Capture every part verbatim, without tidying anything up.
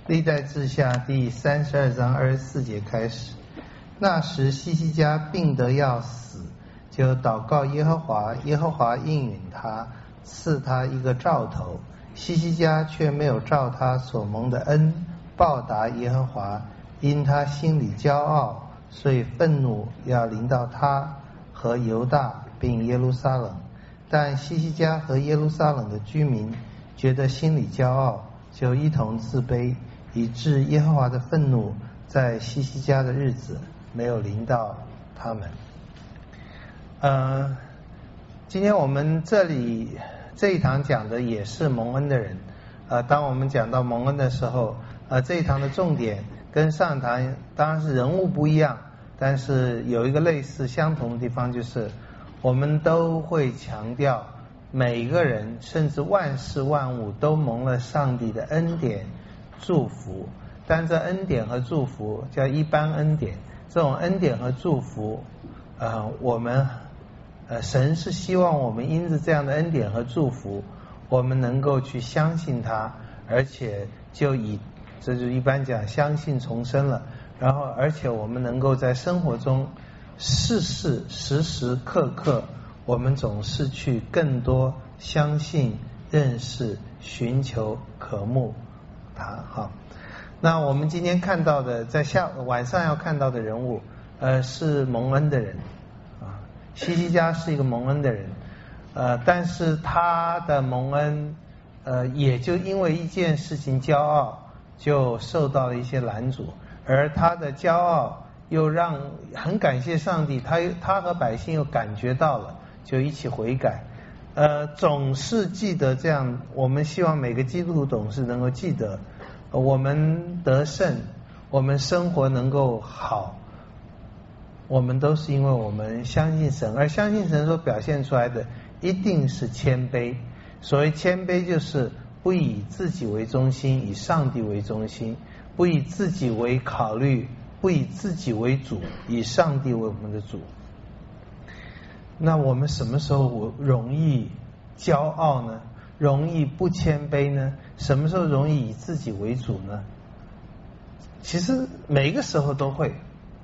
历代志下第三十二章二十四节开始。那时希西家病得要死，就祷告耶和华，耶和华应允他，赐他一个兆头。希西家却没有照他所蒙的恩报答耶和华，因他心里骄傲，所以愤怒要临到他和犹大并耶路撒冷。但希西家和耶路撒冷的居民觉得心里骄傲，就一同自卑，以致耶和华的愤怒在希西家的日子没有临到他们。呃，今天我们这里这一堂讲的也是蒙恩的人。呃，当我们讲到蒙恩的时候，呃，这一堂的重点跟上一堂当然是人物不一样，但是有一个类似相同的地方，就是我们都会强调每一个人甚至万事万物都蒙了上帝的恩典祝福，但这恩典和祝福叫一般恩典。这种恩典和祝福呃，我们呃，神是希望我们因着这样的恩典和祝福，我们能够去相信他，而且就以这就一般讲相信重生了，然后而且我们能够在生活中事事时时刻刻，我们总是去更多相信、认识、寻求、渴慕他。好，那我们今天看到的，在下晚上要看到的人物，呃，是蒙恩的人啊。希西家是一个蒙恩的人，呃，但是他的蒙恩，呃，也就因为一件事情骄傲，就受到了一些拦阻，而他的骄傲又让很感谢上帝，他他和百姓又感觉到了，就一起悔改。呃，总是记得这样，我们希望每个基督徒总是能够记得，我们得胜，我们生活能够好，我们都是因为我们相信神，而相信神所表现出来的一定是谦卑。所谓谦卑，就是不以自己为中心，以上帝为中心，不以自己为考虑，不以自己为主，以上帝为我们的主。那我们什么时候容易骄傲呢？容易不谦卑呢？什么时候容易以自己为主呢？其实每个时候都会。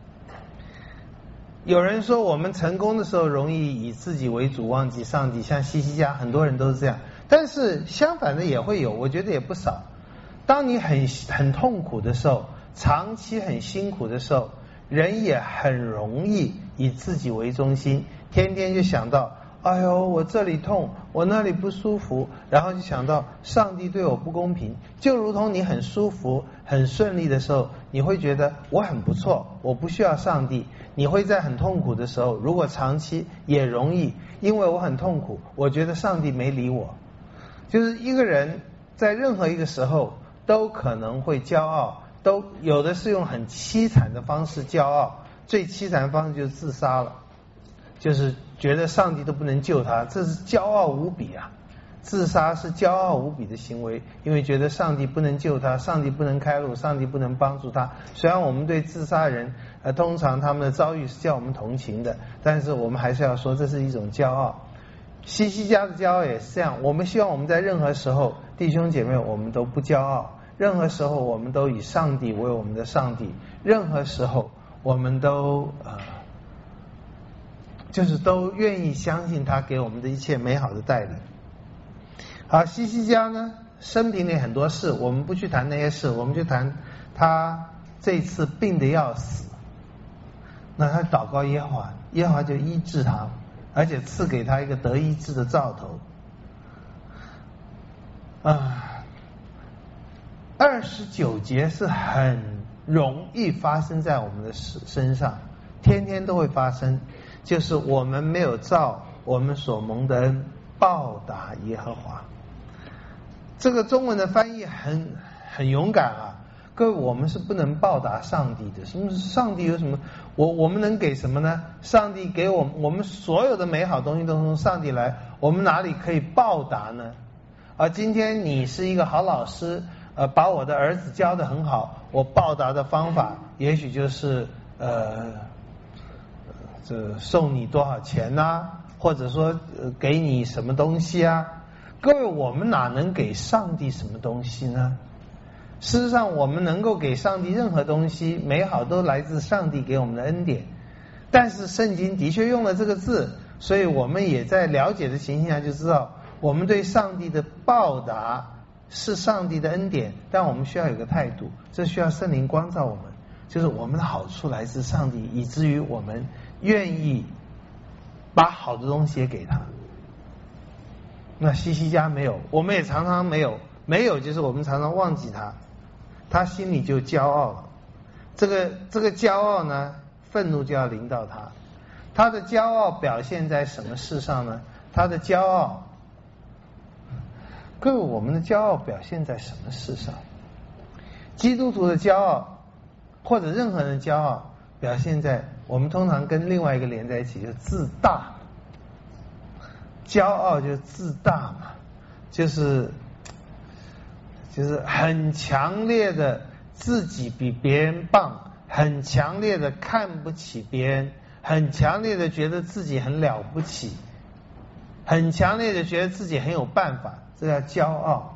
有人说我们成功的时候容易以自己为主，忘记上帝，像希西家，很多人都是这样。但是相反的也会有，我觉得也不少。当你很很痛苦的时候，长期很辛苦的时候，人也很容易以自己为中心，天天就想到，哎呦，我这里痛，我那里不舒服，然后就想到上帝对我不公平。就如同你很舒服很顺利的时候，你会觉得我很不错，我不需要上帝。你会在很痛苦的时候，如果长期也容易，因为我很痛苦，我觉得上帝没理我。就是一个人在任何一个时候都可能会骄傲，都有的是用很凄惨的方式骄傲，最凄惨的方式就是自杀了，就是觉得上帝都不能救他，这是骄傲无比啊！自杀是骄傲无比的行为，因为觉得上帝不能救他，上帝不能开路，上帝不能帮助他。虽然我们对自杀人呃，通常他们的遭遇是叫我们同情的，但是我们还是要说这是一种骄傲。希西家的骄傲也是这样，我们希望我们在任何时候，弟兄姐妹，我们都不骄傲，任何时候我们都以上帝为我们的上帝，任何时候我们都呃，就是都愿意相信他给我们的一切美好的带领。好，希西家呢，生平里很多事，我们不去谈那些事，我们就谈他这次病得要死。那他祷告耶和华，耶和华就医治他，而且赐给他一个得医治的兆头。啊，二十九节是很容易发生在我们的身上，天天都会发生，就是我们没有照我们所蒙的恩报答耶和华。这个中文的翻译很很勇敢啊，各位，我们是不能报答上帝的。什么是上帝有什么？我我们能给什么呢？上帝给我们，我们所有的美好东西都从上帝来，我们哪里可以报答呢？啊，今天你是一个好老师，呃，把我的儿子教得很好，我报答的方法也许就是呃，这送你多少钱啊，或者说、呃、给你什么东西啊。各位，我们哪能给上帝什么东西呢？ 事实上，我们能够给上帝任何东西，美好都来自上帝给我们的恩典。但是圣经的确用了这个字，所以我们也在了解的情形下就知道，我们对上帝的报答是上帝的恩典，但我们需要有个态度，这需要圣灵光照我们，就是我们的好处来自上帝，以至于我们愿意把好的东西也给他。那西西家没有，我们也常常没有，没有就是我们常常忘记他，他心里就骄傲了。这个这个骄傲呢，愤怒就要临到他。他的骄傲表现在什么事上呢？他的骄傲，各位，我们的骄傲表现在什么事上？基督徒的骄傲，或者任何人的骄傲，表现在我们通常跟另外一个连在一起，就是自大。骄傲就是自大嘛，就是就是很强烈的自己比别人棒，很强烈的看不起别人，很强烈的觉得自己很了不起，很强烈的觉得自己很有办法，这叫骄傲。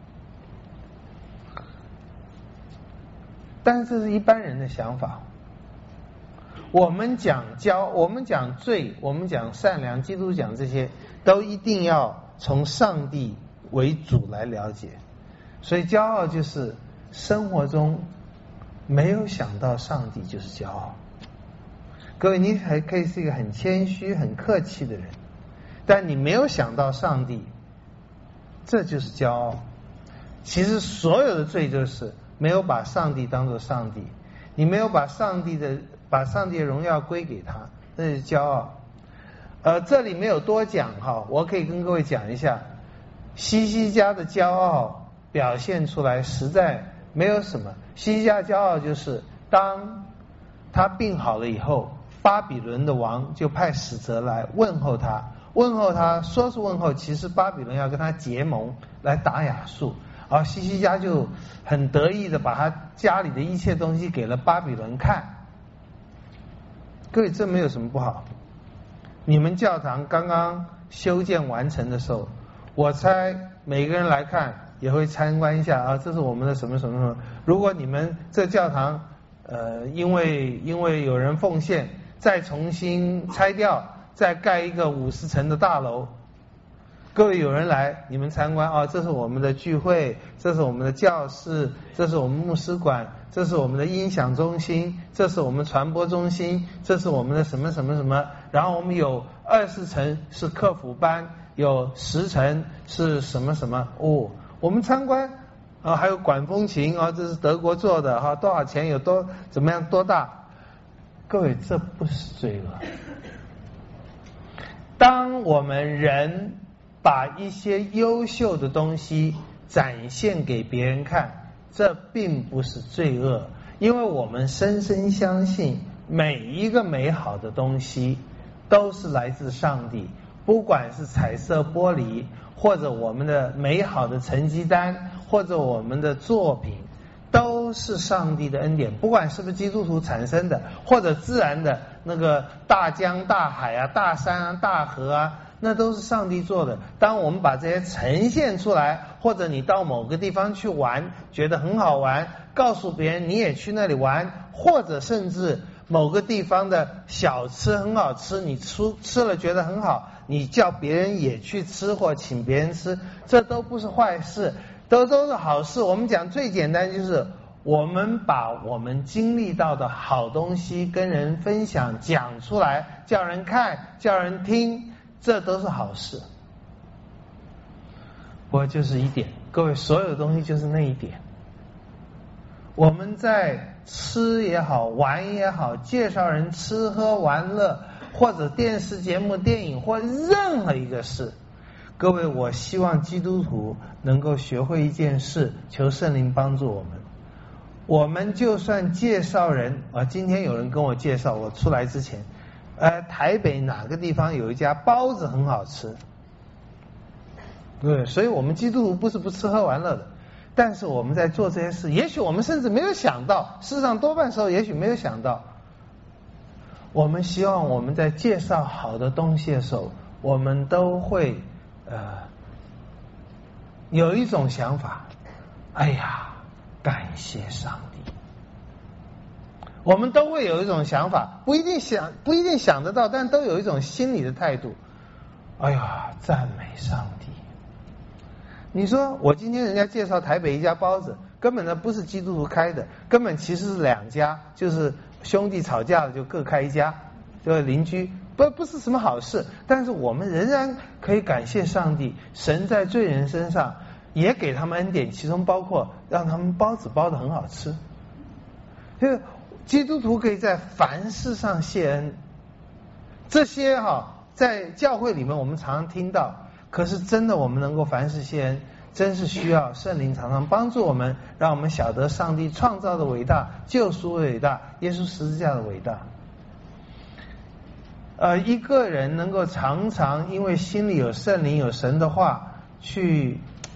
但是这是一般人的想法。我们讲骄，我们讲罪，我们讲善良，基督讲这些，都一定要从上帝为主来了解。所以骄傲就是生活中没有想到上帝就是骄傲。各位，你还可以是一个很谦虚很客气的人，但你没有想到上帝，这就是骄傲。其实所有的罪就是没有把上帝当作上帝，你没有把上帝的把上帝的荣耀归给他，那是骄傲。呃，这里没有多讲哈，我可以跟各位讲一下，西西家的骄傲表现出来实在没有什么。西西家骄傲就是当他病好了以后，巴比伦的王就派使者来问候他，问候他说是问候，其实巴比伦要跟他结盟来打亚述。而西西家就很得意的把他家里的一切东西给了巴比伦看。各位，这没有什么不好。你们教堂刚刚修建完成的时候，我猜每个人来看也会参观一下啊，这是我们的什么什么什么。如果你们这教堂呃因为因为有人奉献，再重新拆掉，再盖一个五十层的大楼，各位有人来，你们参观啊，这是我们的聚会，这是我们的教室，这是我们牧师馆，这是我们的音响中心，这是我们传播中心，这是我们的什么什么什么，然后我们有二十层是客服班，有十层是什么什么哦，我们参观啊，还有管风琴啊，这是德国做的哈，多少钱有多怎么样多大？各位，这不是罪恶。当我们人把一些优秀的东西展现给别人看，这并不是罪恶，因为我们深深相信每一个美好的东西都是来自上帝，不管是彩色玻璃，或者我们的美好的成绩单，或者我们的作品，都是上帝的恩典，不管是不是基督徒产生的，或者自然的那个大江大海啊、大山啊、大河啊，那都是上帝做的。当我们把这些呈现出来，或者你到某个地方去玩，觉得很好玩，告诉别人你也去那里玩，或者甚至某个地方的小吃很好吃，你吃吃了觉得很好，你叫别人也去吃或请别人吃，这都不是坏事，都都是好事。我们讲最简单，就是我们把我们经历到的好东西跟人分享，讲出来，叫人看，叫人听，这都是好事。不过就是一点，各位，所有的东西就是那一点。我们在吃也好，玩也好，介绍人吃喝玩乐，或者电视节目、电影或任何一个事，各位，我希望基督徒能够学会一件事，求圣灵帮助我们。我们就算介绍人啊，今天有人跟我介绍，我出来之前，呃，台北哪个地方有一家包子很好吃，对，所以我们基督徒不是不吃喝玩乐的，但是我们在做这些事，也许我们甚至没有想到，事实上多半时候也许没有想到，我们希望我们在介绍好的东西的时候，我们都会呃有一种想法，哎呀， 感谢上帝。我们都会有一种想法，不一定想不一定想得到，但都有一种心理的态度。哎呀，赞美上帝！你说我今天人家介绍台北一家包子，根本呢不是基督徒开的，根本其实是两家，就是兄弟吵架了就各开一家，就是邻居，不不是什么好事。但是我们仍然可以感谢上帝，神在罪人身上也给他们恩典，其中包括让他们包子包得很好吃。就是基督徒可以在凡事上谢恩，这些哈、啊、在教会里面我们常常听到。可是真的我们能够凡事谢恩，真是需要圣灵常常帮助我们，让我们晓得上帝创造的伟大，救赎的伟大，耶稣十字架的伟大。呃，一个人能够常常因为心里有圣灵有神的话，去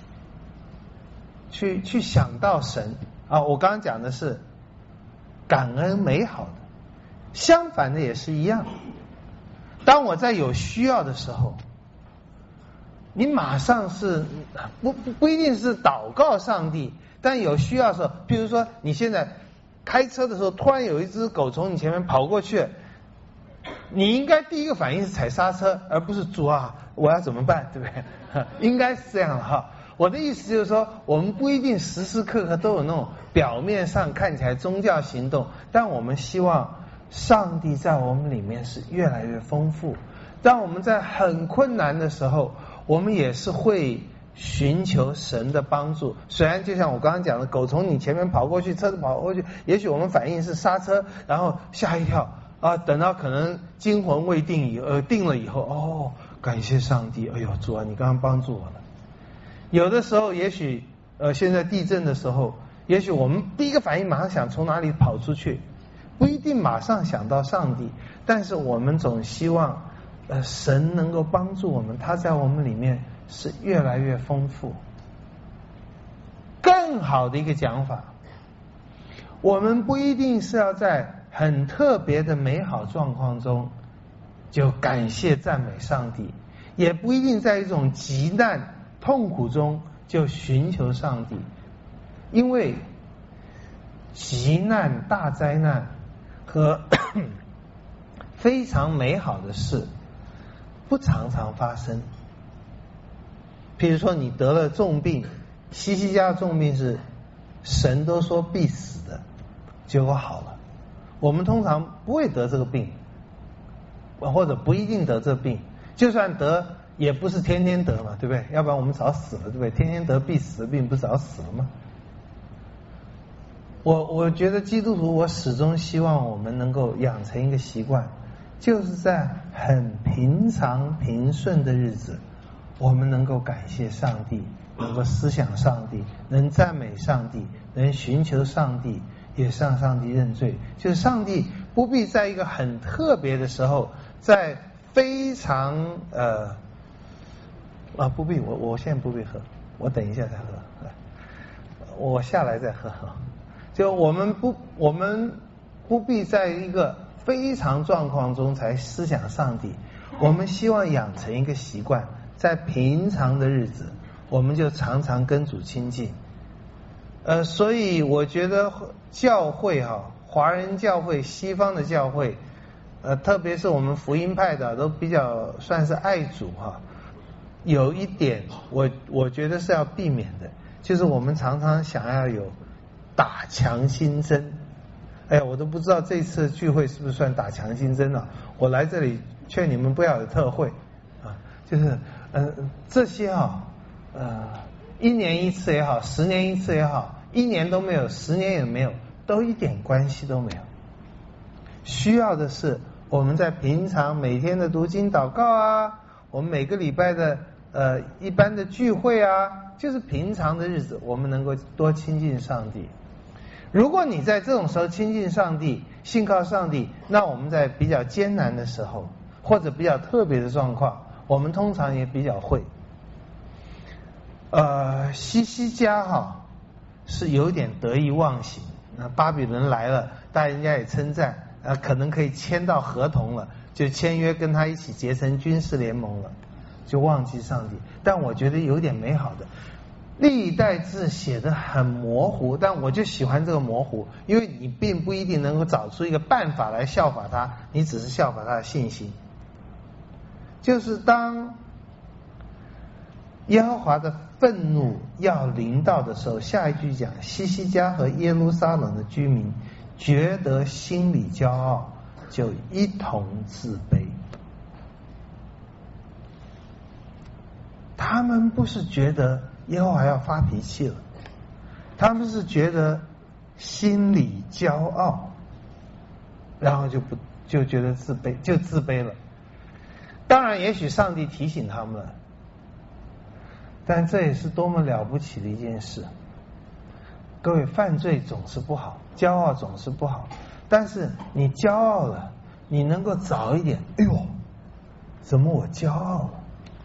去去想到神啊，我刚刚讲的是感恩美好的，相反的也是一样。当我在有需要的时候，你马上是不不不一定是祷告上帝，但有需要的时候，比如说你现在开车的时候，突然有一只狗从你前面跑过去，你应该第一个反应是踩刹车，而不是主啊，我要怎么办，对不对？应该是这样的哈。我的意思就是说，我们不一定时时刻刻都有那种表面上看起来宗教行动，但我们希望上帝在我们里面是越来越丰富。当我们在很困难的时候，我们也是会寻求神的帮助。虽然就像我刚刚讲的，狗从你前面跑过去，车子跑过去，也许我们反应是刹车，然后吓一跳啊，等到可能惊魂未定以呃定了以后，哦，感谢上帝，哎呦主啊，你刚刚帮助我了。有的时候也许呃现在地震的时候，也许我们第一个反应马上想从哪里跑出去，不一定马上想到上帝，但是我们总希望呃，神能够帮助我们，他在我们里面是越来越丰富。更好的一个讲法，我们不一定是要在很特别的美好状况中就感谢赞美上帝，也不一定在一种极难痛苦中就寻求上帝，因为极难大灾难和非常美好的事不常常发生。比如说你得了重病，西西家的重病是神都说必死的，结果好了。我们通常不会得这个病，或者不一定得这病，就算得也不是天天得嘛，对不对？要不然我们早死了，对不对？天天得必死的病，不是早死了吗？我我觉得基督徒，我始终希望我们能够养成一个习惯，就是在很平常平顺的日子，我们能够感谢上帝，能够思想上帝，能赞美上帝，能寻求上帝，也向上帝认罪。就是上帝不必在一个很特别的时候，在非常呃啊不必，我我现在不必喝，我等一下再喝，我下来再喝。就我们不我们不必在一个非常状况中才思想上帝，我们希望养成一个习惯，在平常的日子我们就常常跟主亲近。呃，所以我觉得教会哈、啊，华人教会、西方的教会，呃，特别是我们福音派的都比较算是爱主哈、啊。有一点我我觉得是要避免的，就是我们常常想要有打强心针。哎呀，我都不知道这次聚会是不是算打强心针了。我来这里劝你们不要有特会啊，就是呃这些啊呃一年一次也好，十年一次也好，一年都没有，十年也没有，都一点关系都没有。需要的是我们在平常每天的读经祷告啊，我们每个礼拜的呃一般的聚会啊，就是平常的日子，我们能够多亲近上帝。如果你在这种时候亲近上帝，信靠上帝，那我们在比较艰难的时候，或者比较特别的状况，我们通常也比较会。呃，西西家哈是有点得意忘形，那巴比伦来了，大家也称赞，啊，可能可以签到合同了，就签约跟他一起结成军事联盟了，就忘记上帝。但我觉得有点美好的， 历代志写得很模糊，但我就喜欢这个模糊，因为你并不一定能够找出一个办法来效法他，你只是效法他的信心。就是当耶和华的愤怒要临到的时候，下一句讲西西家和耶路撒冷的居民觉得心里骄傲，就一同自卑。他们不是觉得耶和华要发脾气了，他们是觉得心里骄傲，然后就不就觉得自卑，就自卑了。当然也许上帝提醒他们了，但这也是多么了不起的一件事。各位，犯罪总是不好，骄傲总是不好，但是你骄傲了，你能够早一点，哎呦，怎么我骄傲了？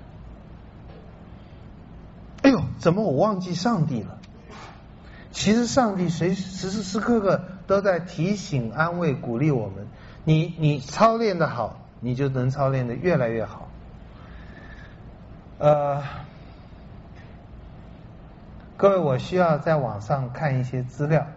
哎呦，怎么我忘记上帝了？其实上帝随时时时刻刻都在提醒、安慰、鼓励我们。你你操练的好，你就能操练的越来越好。呃，各位，我需要在网上看一些资料。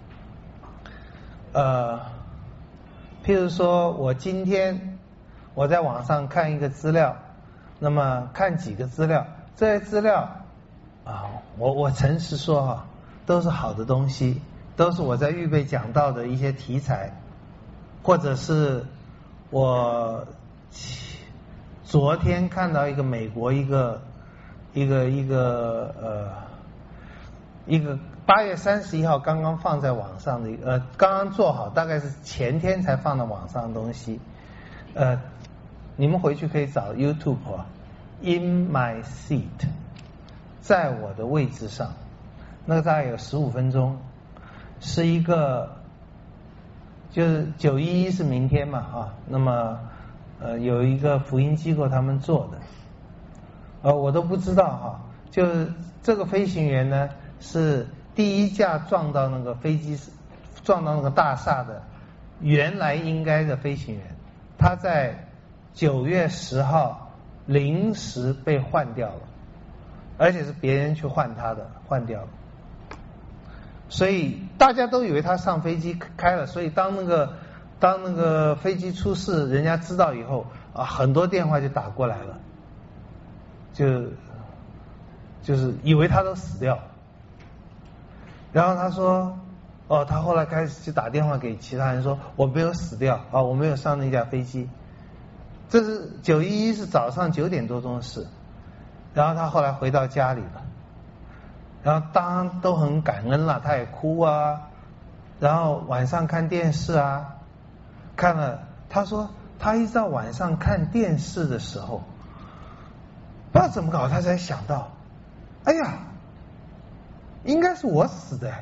呃，譬如说我今天我在网上看一个资料，那么看几个资料，这些资料啊，我我诚实说哈、啊，都是好的东西，都是我在预备讲到的一些题材，或者是我昨天看到一个美国一个一个一个呃一个八月三十一号刚刚放在网上的呃刚刚做好，大概是前天才放到网上的东西，呃，你们回去可以找 YouTube 啊 ，In My Seat。在我的位置上，那个大概有十五分钟，是一个就是九一一是明天嘛啊，那么呃有一个福音机构他们做的，呃我都不知道哈，就是这个飞行员呢是第一架撞到那个飞机撞到那个大厦的原来应该的飞行员，他在九月十号临时被换掉了。而且是别人去换他的，换掉了，所以大家都以为他上飞机开了，所以当那个当那个飞机出事，人家知道以后啊，很多电话就打过来了，就就是以为他都死掉，然后他说，哦，他后来开始就打电话给其他人说，我没有死掉啊，我没有上那架飞机，这是九一一是早上九点多钟的事。然后他后来回到家里了，然后当然都很感恩了，他也哭啊，然后晚上看电视啊，看了，他说他一直到晚上看电视的时候，不知道怎么搞，他才想到，哎呀，应该是我死的。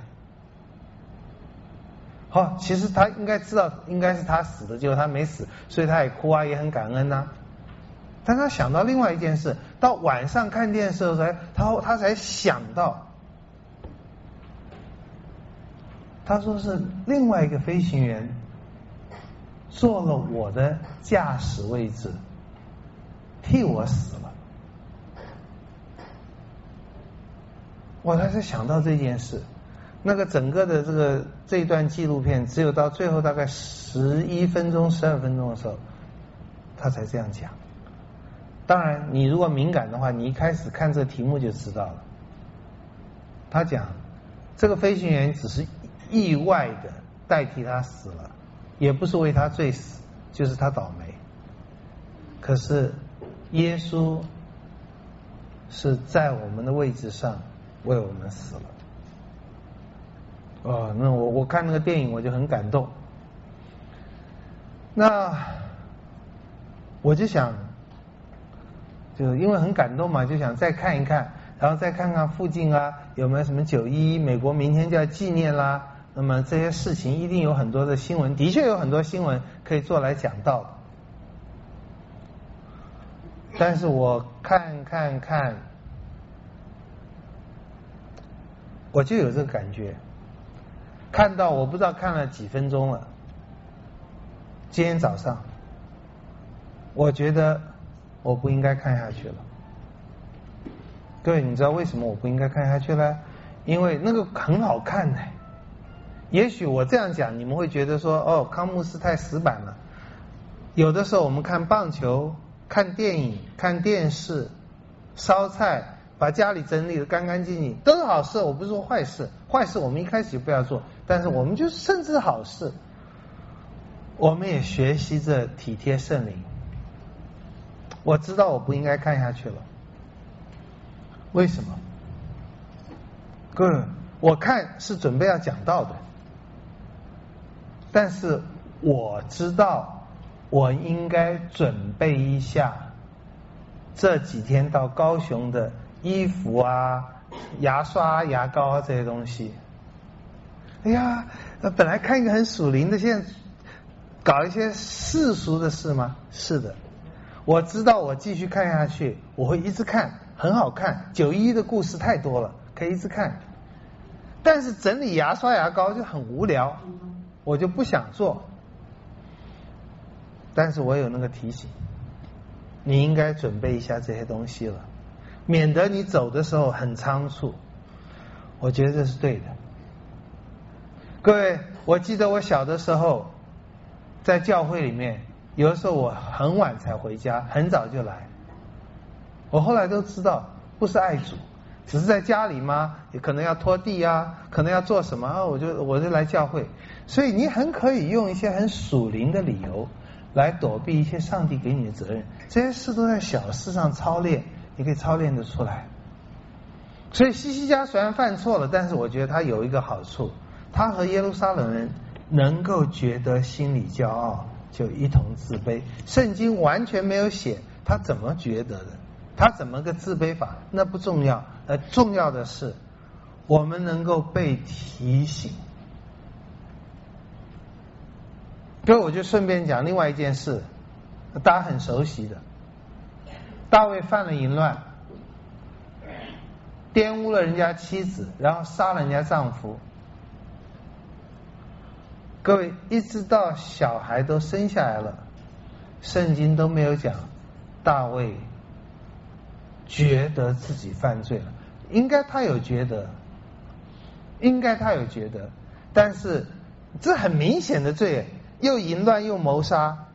好，其实他应该知道应该是他死的，结果他没死，所以他也哭啊，也很感恩啊。但他想到另外一件事，到晚上看电视的时候，他他才想到，他说是另外一个飞行员坐了我的驾驶位置，替我死了。我才才想到这件事。那个整个的这个这一段纪录片，只有到最后大概十一分钟、十二分钟的时候，他才这样讲。当然，你如果敏感的话，你一开始看这个题目就知道了。他讲，这个飞行员只是意外的代替他死了，也不是为他罪死，就是他倒霉。可是耶稣是在我们的位置上为我们死了。哦，那我我看那个电影我就很感动。那我就想。就因为很感动嘛，就想再看一看，然后再看看附近啊有没有什么九一一，美国明天就要纪念啦。那么这些事情一定有很多的新闻，的确有很多新闻可以做来讲到。但是我看看看，我就有这个感觉，看到我不知道看了几分钟了。今天早上，我觉得。我不应该看下去了， 各位，你知道为什么我不应该看下去呢？因为那个很好看呢。也许我这样讲，你们会觉得说，哦，康牧师太死板了。有的时候我们看棒球、看电影、看电视、烧菜，把家里整理得干干净净，都是好事。我不是说坏事，坏事我们一开始就不要做，但是我们就甚至好事，我们也学习着体贴圣灵。我知道我不应该看下去了，为什么？各位，我看是准备要讲到的，但是我知道我应该准备一下这几天到高雄的衣服啊、牙刷、牙膏啊这些东西。哎呀，本来看一个很属灵的，现在搞一些世俗的事吗？是的，我知道我继续看下去，我会一直看，很好看。九一一的故事太多了，可以一直看。但是整理牙刷牙膏就很无聊，我就不想做。但是我有那个提醒，你应该准备一下这些东西了，免得你走的时候很仓促。我觉得这是对的。各位，我记得我小的时候在教会里面，有的时候我很晚才回家，很早就来。我后来都知道，不是爱主，只是在家里嘛，也可能要拖地啊，可能要做什么啊，我就我就来教会。所以你很可以用一些很属灵的理由来躲避一些上帝给你的责任，这些事都在小事上操练，你可以操练得出来。所以西西家虽然犯错了，但是我觉得他有一个好处，他和耶路撒冷人能够觉得心里骄傲，就一同自卑。圣经完全没有写他怎么觉得的，他怎么个自卑法，那不重要。呃，重要的是我们能够被提醒。所以我就顺便讲另外一件事，大家很熟悉的，大卫犯了淫乱，玷污了人家妻子，然后杀了人家丈夫。各位，一直到小孩都生下来了，圣经都没有讲大卫觉得自己犯罪了。应该他有觉得，应该他有觉得，但是这很明显的罪，又淫乱又谋杀，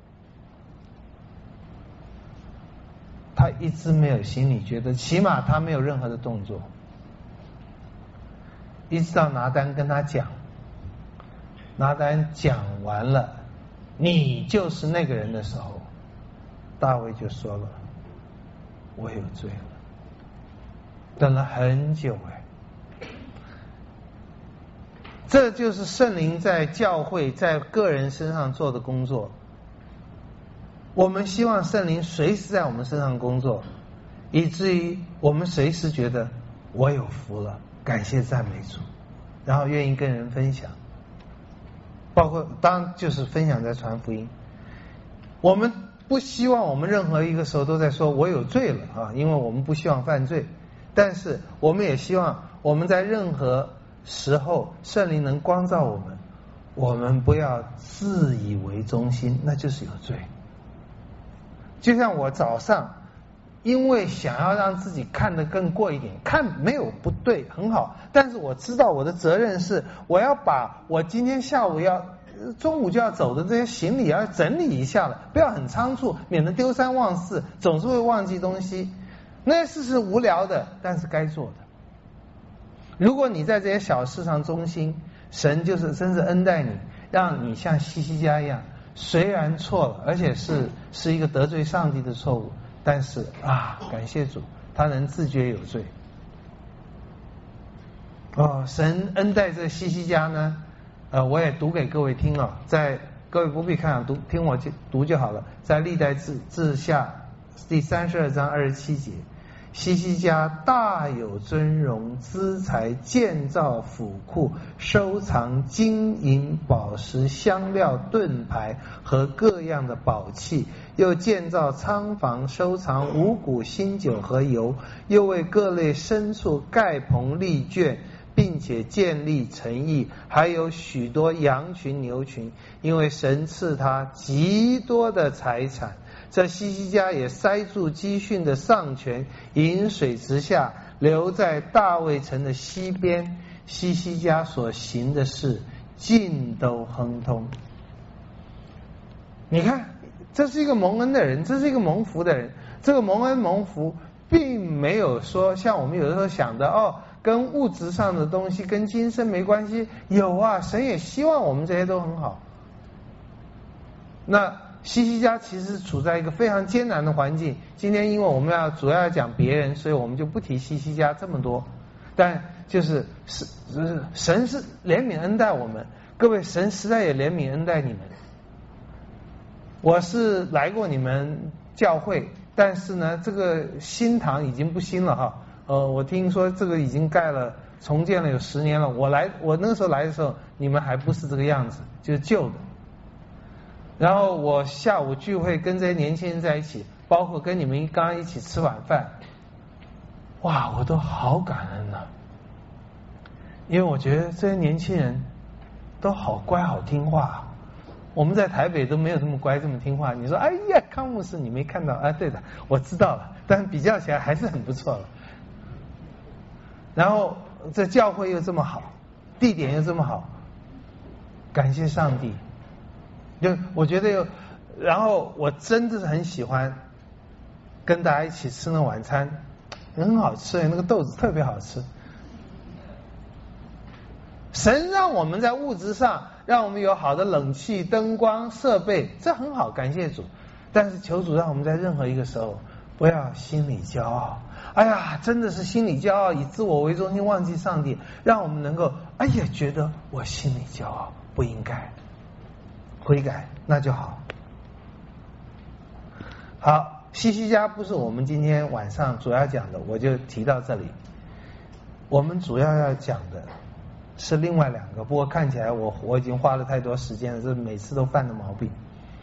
他一直没有心里觉得，起码他没有任何的动作。一直到拿单跟他讲，拿单讲完了，你就是那个人的时候，大卫就说了，我有罪了。等了很久哎，这就是圣灵在教会在个人身上做的工作。我们希望圣灵随时在我们身上工作，以至于我们随时觉得我有福了，感谢赞美主，然后愿意跟人分享，包括当然就是分享在传福音。我们不希望我们任何一个时候都在说我有罪了啊，因为我们不希望犯罪。但是我们也希望我们在任何时候圣灵能光照我们，我们不要自以为中心，那就是有罪。就像我早上因为想要让自己看得更过一点，看没有不对，很好，但是我知道我的责任是我要把我今天下午要中午就要走的这些行李要整理一下了，不要很仓促，免得丢三忘四，总是会忘记东西。那些事是无聊的，但是该做的。如果你在这些小事上忠心，神就是真是恩待你，让你像西西家一样，虽然错了，而且是是一个得罪上帝的错误，但是啊，感谢主，他能自觉有罪。哦，神恩待这西西家呢，呃，我也读给各位听了，在各位不必看，读听我读就好了。在历代志志下第三十二章二十七节。西西家大有尊荣，资财建造府库，收藏金银宝石、香料、盾牌和各样的宝器，又建造仓房，收藏五谷、新酒和油，又为各类牲畜盖棚立圈，并且建立城邑，还有许多羊群牛群，因为神赐他极多的财产。 这西西家也塞住基训的上泉，引水直下，流在大卫城的西边。西西家所行的事尽都亨通。你看，这是一个蒙恩的人，这是一个蒙福的人。这个蒙恩蒙福并没有说像我们有的时候想的哦，跟物质上的东西跟今生没关系。有啊，神也希望我们这些都很好。那西西家其实处在一个非常艰难的环境。今天因为我们要主要要讲别人，所以我们就不提西西家这么多。但就是是神是怜悯恩待我们，各位，神实在也怜悯恩待你们。我是来过你们教会，但是呢，这个新堂已经不新了哈。呃，我听说这个已经盖了，重建了有十年了。我来，我那个时候来的时候，你们还不是这个样子，就是旧的。然后我下午聚会跟这些年轻人在一起，包括跟你们刚刚一起吃晚饭，哇，我都好感恩呐、啊！因为我觉得这些年轻人都好乖好听话。我们在台北都没有这么乖这么听话。你说哎呀，康牧师你没看到啊？对的，我知道了，但比较起来还是很不错了。然后这教会又这么好，地点又这么好，感谢上帝。就我觉得有，然后我真的是很喜欢跟大家一起吃那晚餐，很好吃，那个豆子特别好吃。神让我们在物质上，让我们有好的冷气、灯光、设备，这很好，感谢主。但是求主让我们在任何一个时候不要心里骄傲。哎呀，真的是心里骄傲，以自我为中心，忘记上帝。让我们能够，哎呀，觉得我心里骄傲，不应该，悔改，那就好。好，西西家不是我们今天晚上主要讲的，我就提到这里。我们主要要讲的是另外两个，不过看起来我我已经花了太多时间了，这每次都犯的毛病。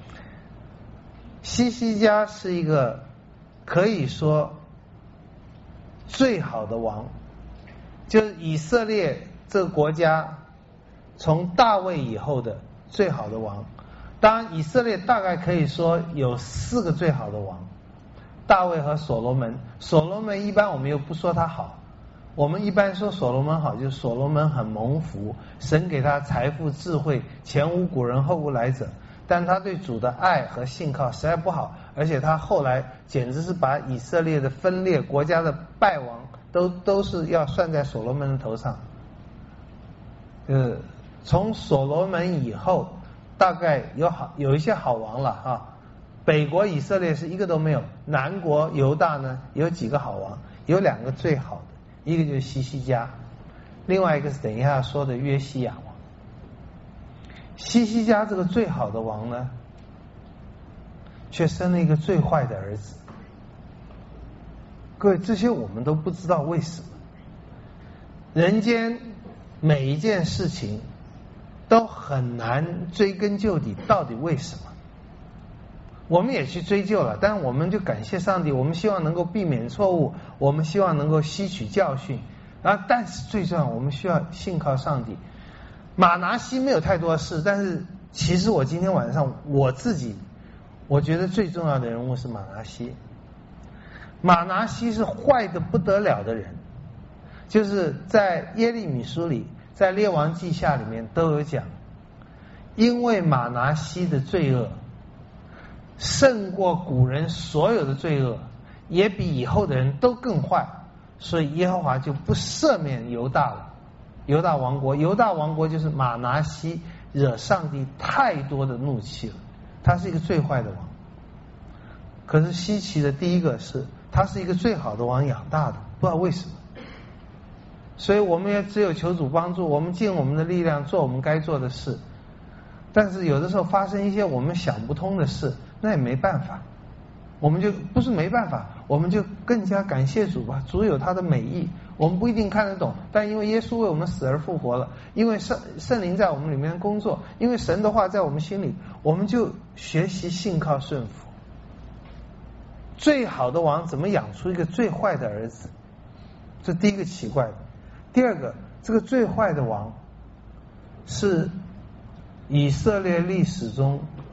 西西家是一个可以说最好的王，就是以色列这个国家从大卫以后的最好的王。当然以色列大概可以说有四个最好的王，大卫和所罗门。所罗门一般我们又不说他好，我们一般说所罗门好，就是所罗门很蒙福，神给他财富智慧，前无古人后无来者。但他对主的爱和信靠实在不好，而且他后来简直是把以色列的分裂、国家的败亡都都是要算在所罗门的头上。呃，从所罗门以后，大概有好有一些好王了啊。北国以色列是一个都没有，南国犹大呢有几个好王，有两个最好的，一个就是西西家，另外一个是等一下说的约西亚王。西西家这个最好的王呢，却生了一个最坏的儿子。各位，这些我们都不知道为什么。人间每一件事情都很难追根究底，到底为什么？我们也去追究了，但我们就感谢上帝，我们希望能够避免错误，我们希望能够吸取教训。然后，但是最重要，我们需要信靠上帝。马拿西没有太多事，但是其实我今天晚上我自己我觉得最重要的人物是马拿西。马拿西是坏的不得了的人，就是在耶利米书里，在列王记下里面都有讲，因为马拿西的罪恶胜过古人所有的罪恶，也比以后的人都更坏，所以耶和华就不赦免犹大了。犹大王国，犹大王国就是马拿西惹上帝太多的怒气了，他是一个最坏的王。可是稀奇的第一个是，他是一个最好的王养大的，不知道为什么。所以我们也只有求主帮助，我们尽我们的力量做我们该做的事。但是有的时候发生一些我们想不通的事，那也没办法，我们就不是没办法，我们就更加感谢主吧。主有他的美意，我们不一定看得懂，但因为耶稣为我们死而复活了，因为圣圣灵在我们里面工作，因为神的话在我们心里，我们就学习信靠顺服。最好的王怎么养出一个最坏的儿子？这第一个奇怪的。第二个，这个最坏的王是以色列历史中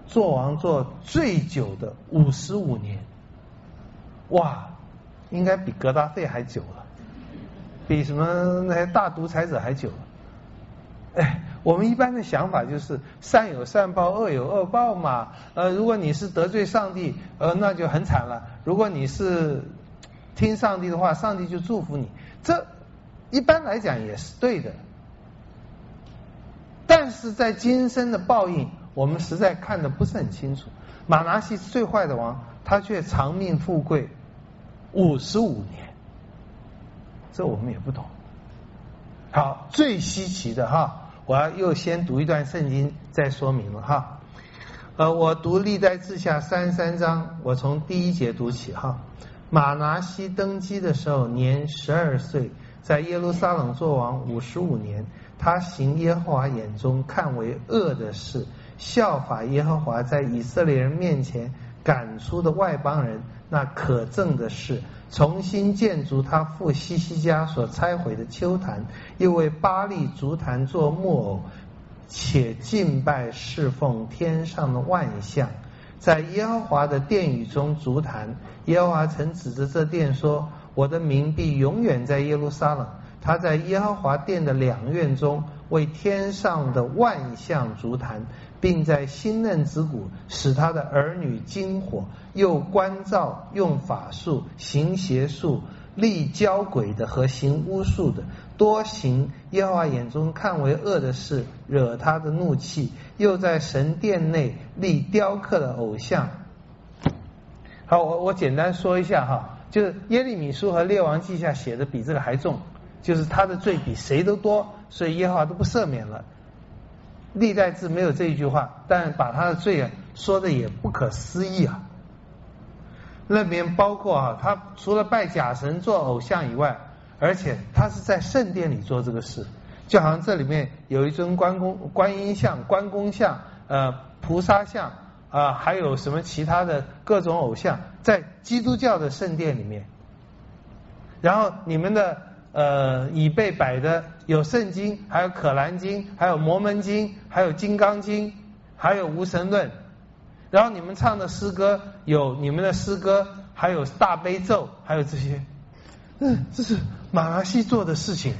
做王做最久的五十五年，哇，应该比格达费还久了，比什么那些大独裁者还久了。哎，我们一般的想法就是善有善报，恶有恶报嘛。呃，如果你是得罪上帝，呃，那就很惨了。如果你是听上帝的话，上帝就祝福你。这一般来讲也是对的，但是在今生的报应，我们实在看得不是很清楚。马拿西是最坏的王，他却长命富贵五十五年，这我们也不懂。好，最稀奇的哈，我要又先读一段圣经再说明了哈。呃，我读历代志下三十三章，我从第一节读起哈。马拿西登基的时候年十二岁，在耶路撒冷作王五十五年。他行耶和华眼中看为恶的事，效法耶和华在以色列人面前赶出的外邦人那可憎的事，重新建筑他父西西家所拆毁的丘坛，又为巴力足坛做木偶，且敬拜侍奉天上的万象，在耶和华的殿宇中足坛。耶和华曾指着这殿说，我的名必永远在耶路撒冷。他在耶和华殿的两院中为天上的万象足坛，并在新嫩子谷使他的儿女经火，又关照用法术行邪术立交鬼的和行巫术的，多行耶和华眼中看为恶的事，惹他的怒气，又在神殿内立雕刻的偶像。好，我我简单说一下哈，就是耶利米书和列王记下写的比这个还重，就是他的罪比谁都多，所以耶和华都不赦免了。历代志没有这一句话，但把他的罪啊说的也不可思议啊。那边包括啊，他除了拜假神做偶像以外，而且他是在圣殿里做这个事，就好像这里面有一尊关公观音像、关公像、呃菩萨像啊、呃，还有什么其他的各种偶像，在基督教的圣殿里面。然后你们的呃椅背摆的有圣经，还有可兰经，还有摩门经，还有金刚经，还有无神论。然后你们唱的诗歌有你们的诗歌，还有大悲咒，还有这些。嗯，这是马拿西做的事情。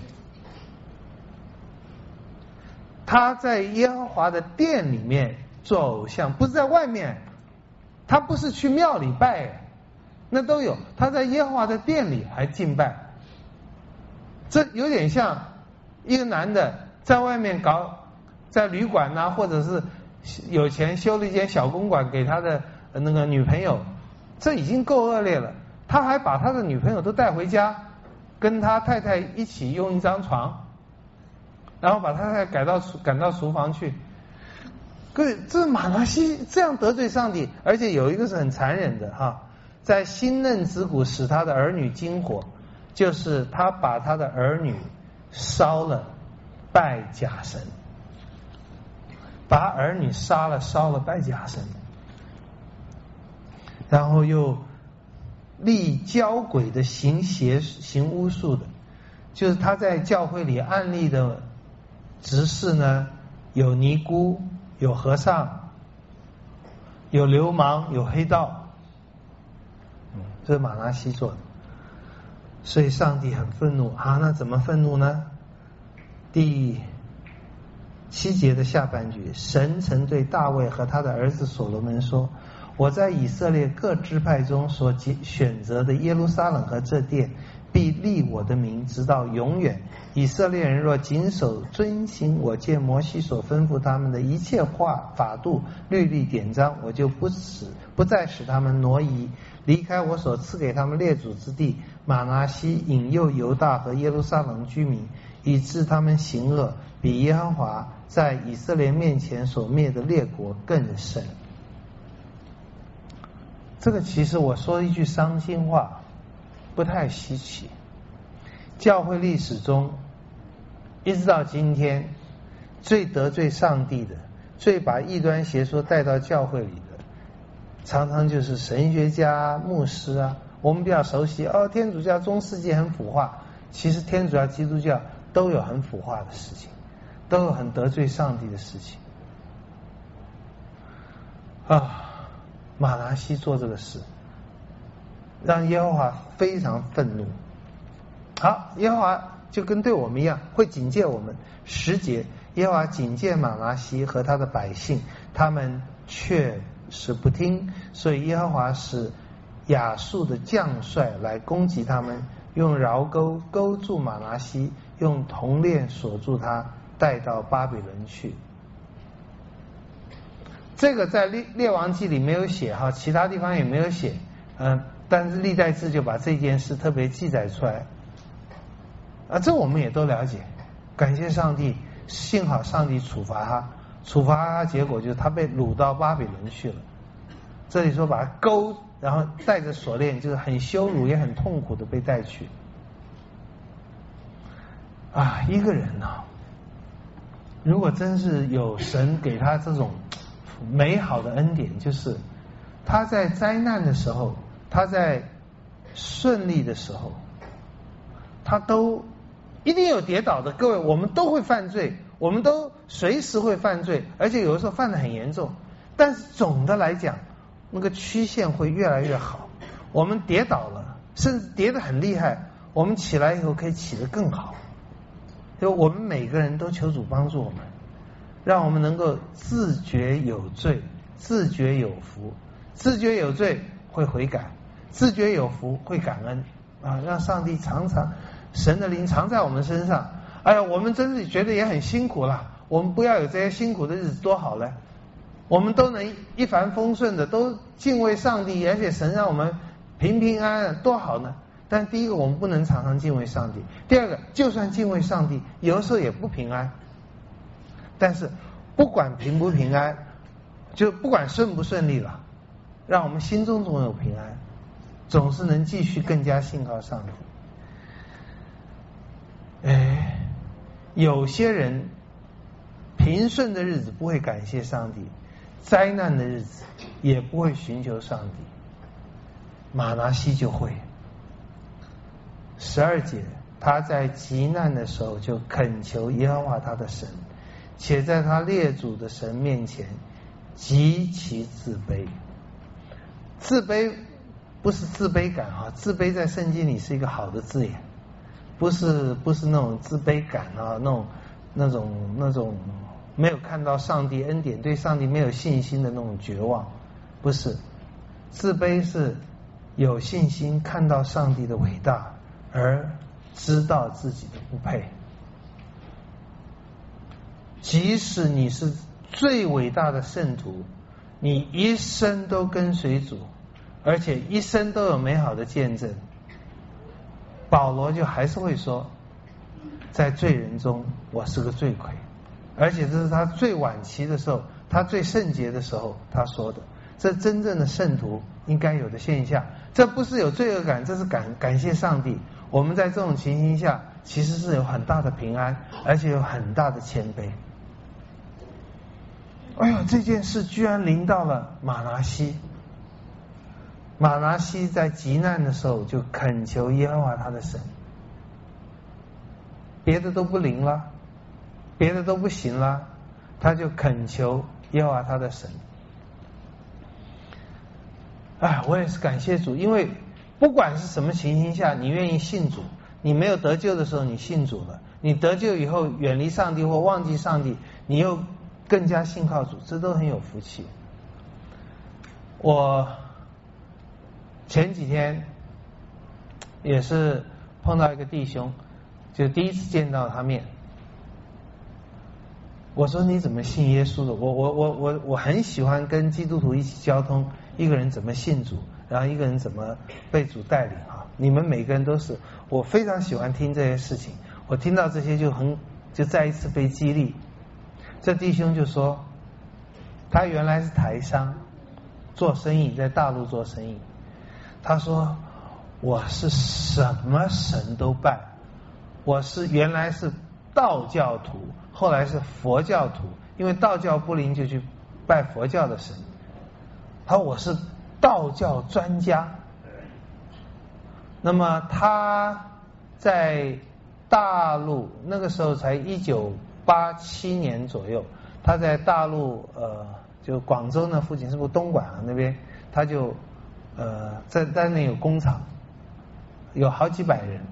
他在耶和华的殿里面做偶像，不是在外面，他不是去庙里拜，那都有。他在耶和华的殿里还敬拜，这有点像一个男的在外面搞，在旅馆啊，或者是有钱修了一间小公馆给他的那个女朋友，这已经够恶劣了。他还把他的女朋友都带回家，跟他太太一起用一张床，然后把他太太赶到赶到厨房去。各位，这马拿西这样得罪上帝，而且有一个是很残忍的哈，在新嫩子谷使他的儿女经火，就是他把他的儿女烧了，拜假神，把儿女杀了烧了拜假神，然后又立交鬼的行邪行巫术的，就是他在教会里案例的执事呢，有尼姑，有和尚，有流氓，有黑道，嗯，这是马拿西做的。所以上帝很愤怒啊，那怎么愤怒呢？第七节的下半句，神曾对大卫和他的儿子所罗门说，我在以色列各支派中所选择的耶路撒冷和这殿，必立我的名直到永远。以色列人若谨守遵行我借摩西所吩咐他们的一切话法度律例典章，我就不使不再使他们挪移，离开我所赐给他们列祖之地。马拿西引诱犹大和耶路撒冷居民，以致他们行恶，比耶和华在以色列面前所灭的列国更甚。这个其实我说一句伤心话不太稀奇，教会历史中一直到今天，最得罪上帝的，最把异端邪说带到教会里的，常常就是神学家、牧师啊。我们比较熟悉哦，天主教中世纪很腐化，其实天主教、基督教都有很腐化的事情，都有很得罪上帝的事情。 啊，玛拿西做这个事，让耶和华非常愤怒。好，耶和华就跟对我们一样，会警戒我们。十节，耶和华警戒玛拿西和他的百姓，他们却是不听，所以耶和华使亚述的将帅来攻击他们，用桡钩钩住玛拿西，用铜链锁住他，带到巴比伦去。这个在列列王记里没有写哈，其他地方也没有写，嗯，但是历代志就把这件事特别记载出来。啊，这我们也都了解，感谢上帝，幸好上帝处罚他，处罚他结果就是他被掳到巴比伦去了。这里说把他勾，然后带着锁链，就是很羞辱也很痛苦的被带去。啊，一个人啊，如果真是有神给他这种美好的恩典，就是他在灾难的时候，他在顺利的时候，他都一定有跌倒的。各位，我们都会犯罪，我们都随时会犯罪，而且有的时候犯得很严重，但是总的来讲那个曲线会越来越好。我们跌倒了，甚至跌得很厉害，我们起来以后可以起得更好。就我们每个人都求主帮助我们，让我们能够自觉有罪，自觉有福。自觉有罪会悔改，自觉有福会感恩啊！让上帝常常神的灵常在我们身上。哎呀，我们真是觉得也很辛苦了，我们不要有这些辛苦的日子多好了。我们都能一帆风顺的，都敬畏上帝，而且神让我们平平安安，多好呢。但第一个，我们不能常常敬畏上帝；第二个，就算敬畏上帝，有的时候也不平安。但是不管平不平安，就不管顺不顺利了，让我们心中总有平安，总是能继续更加信靠上帝。哎，有些人平顺的日子不会感谢上帝，灾难的日子也不会寻求上帝。玛拿西就会。十二节，他在极难的时候就恳求耶和华他的神，且在他列祖的神面前极其自卑。自卑不是自卑感啊，自卑在圣经里是一个好的字眼，不是不是那种自卑感啊，那种那种那种没有看到上帝恩典，对上帝没有信心的那种绝望，不是。自卑是有信心看到上帝的伟大，而知道自己的不配。即使你是最伟大的圣徒，你一生都跟随主，而且一生都有美好的见证，保罗就还是会说，在罪人中我是个罪魁。而且这是他最晚期的时候，他最圣洁的时候他说的，这真正的圣徒应该有的现象。这不是有罪恶感，这是感感谢上帝。我们在这种情形下其实是有很大的平安，而且有很大的谦卑。哎呦，这件事居然临到了玛拿西。玛拿西在极难的时候就恳求耶和华他的神，别的都不灵了，别的都不行了，他就恳求耶和华他的神。哎，我也是感谢主，因为不管是什么情形下，你愿意信主，你没有得救的时候你信主了，你得救以后远离上帝或忘记上帝，你又更加信靠主，这都很有福气。我前几天也是碰到一个弟兄，就第一次见到他面，我说你怎么信耶稣的？我我我我我很喜欢跟基督徒一起交通，一个人怎么信主，然后一个人怎么被主带领啊！你们每个人都是，我非常喜欢听这些事情，我听到这些就很就再一次被激励。这弟兄就说，他原来是台商，做生意，在大陆做生意。他说我是什么神都拜，我是原来是道教徒，后来是佛教徒，因为道教不灵就去拜佛教的神。他说我是道教专家。那么他在大陆那个时候才一九八七年左右，他在大陆呃就广州呢附近是不是东莞啊那边，他就呃在在那有工厂，有好几百人，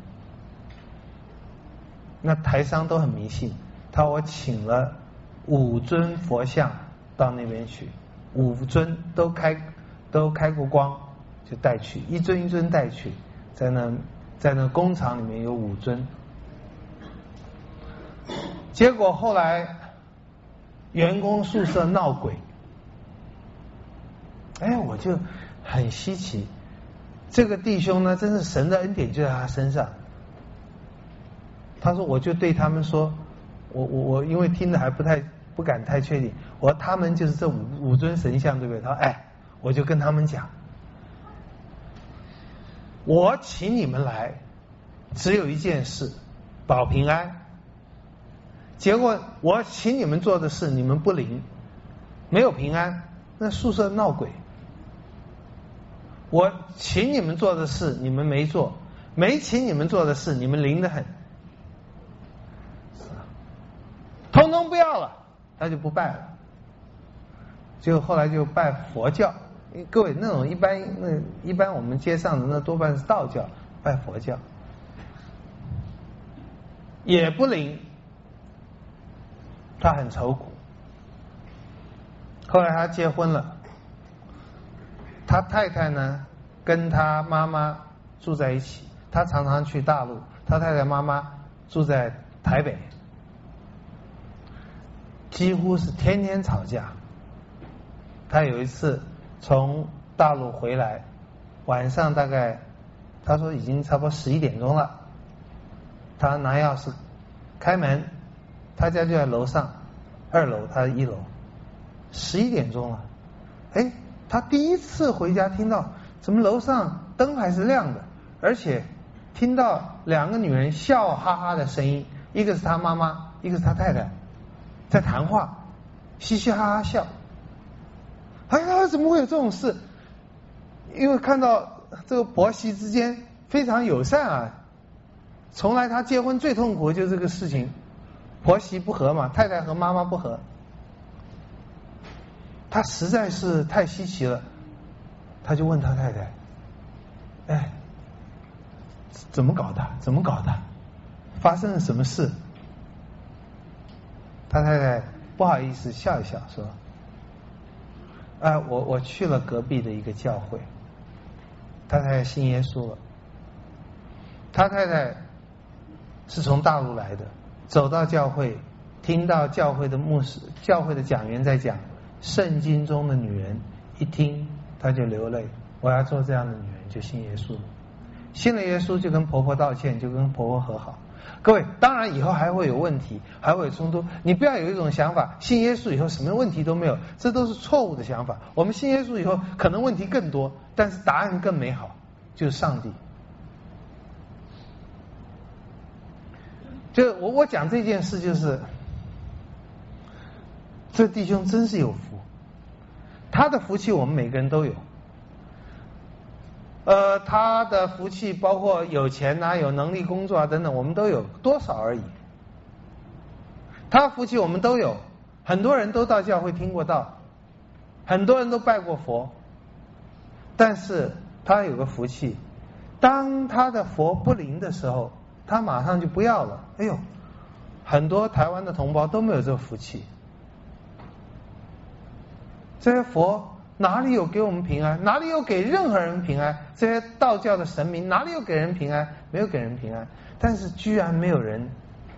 那台商都很迷信，他说我请了五尊佛像到那边去，五尊都开都开过光，就带去，一尊一尊带去，在那在那工厂里面有五尊。结果后来员工宿舍闹鬼，哎，我就很稀奇，这个弟兄呢，真是神的恩典就在他身上。他说，我就对他们说，我我我，因为听的还不太不敢太确定，我说他们就是这五五尊神像，对不对？他说，哎，我就跟他们讲，我请你们来，只有一件事，保平安。结果我请你们做的事，你们不灵，没有平安，那宿舍闹鬼。我请你们做的事，你们没做，没请你们做的事，你们灵得很，通通不要了，他就不拜了。就后来就拜佛教，各位那种一般那一般我们街上的那多半是道教，拜佛教也不灵。他很愁苦，后来他结婚了，他太太呢跟他妈妈住在一起，他常常去大陆，他太太妈妈住在台北，几乎是天天吵架。他有一次从大陆回来，晚上大概他说已经差不多十一点钟了，他拿钥匙开门，他家就在楼上，二楼，他一楼，十一点钟了。哎，他第一次回家听到怎么楼上灯还是亮的，而且听到两个女人笑哈哈的声音，一个是他妈妈，一个是他太太，在谈话，嘻嘻哈哈笑。哎呀，怎么会有这种事？因为看到这个婆媳之间非常友善啊，从来他结婚最痛苦的就是这个事情。婆媳不和嘛，太太和妈妈不和，他实在是太稀奇了，他就问他太太：“哎，怎么搞的？怎么搞的？发生了什么事？”他太太不好意思笑一笑说：“哎，我我去了隔壁的一个教会。”他太太信耶稣了，他太太是从大陆来的。走到教会，听到教会的牧师、教会的讲员在讲圣经中的女人，一听她就流泪，我要做这样的女人，就信耶稣了。信了耶稣就跟婆婆道歉，就跟婆婆和好。各位，当然以后还会有问题，还会有冲突，你不要有一种想法，信耶稣以后什么问题都没有，这都是错误的想法。我们信耶稣以后可能问题更多，但是答案更美好，就是上帝。就我我讲这件事，就是这弟兄真是有福，他的福气我们每个人都有。呃，他的福气包括有钱啊、有能力工作啊等等，我们都有多少而已。他的福气我们都有，很多人都到教会听过道，很多人都拜过佛，但是他有个福气，当他的佛不灵的时候，他马上就不要了。哎呦，很多台湾的同胞都没有这个福气。这些佛哪里有给我们平安？哪里有给任何人平安？这些道教的神明哪里有给人平安？没有给人平安。但是居然没有人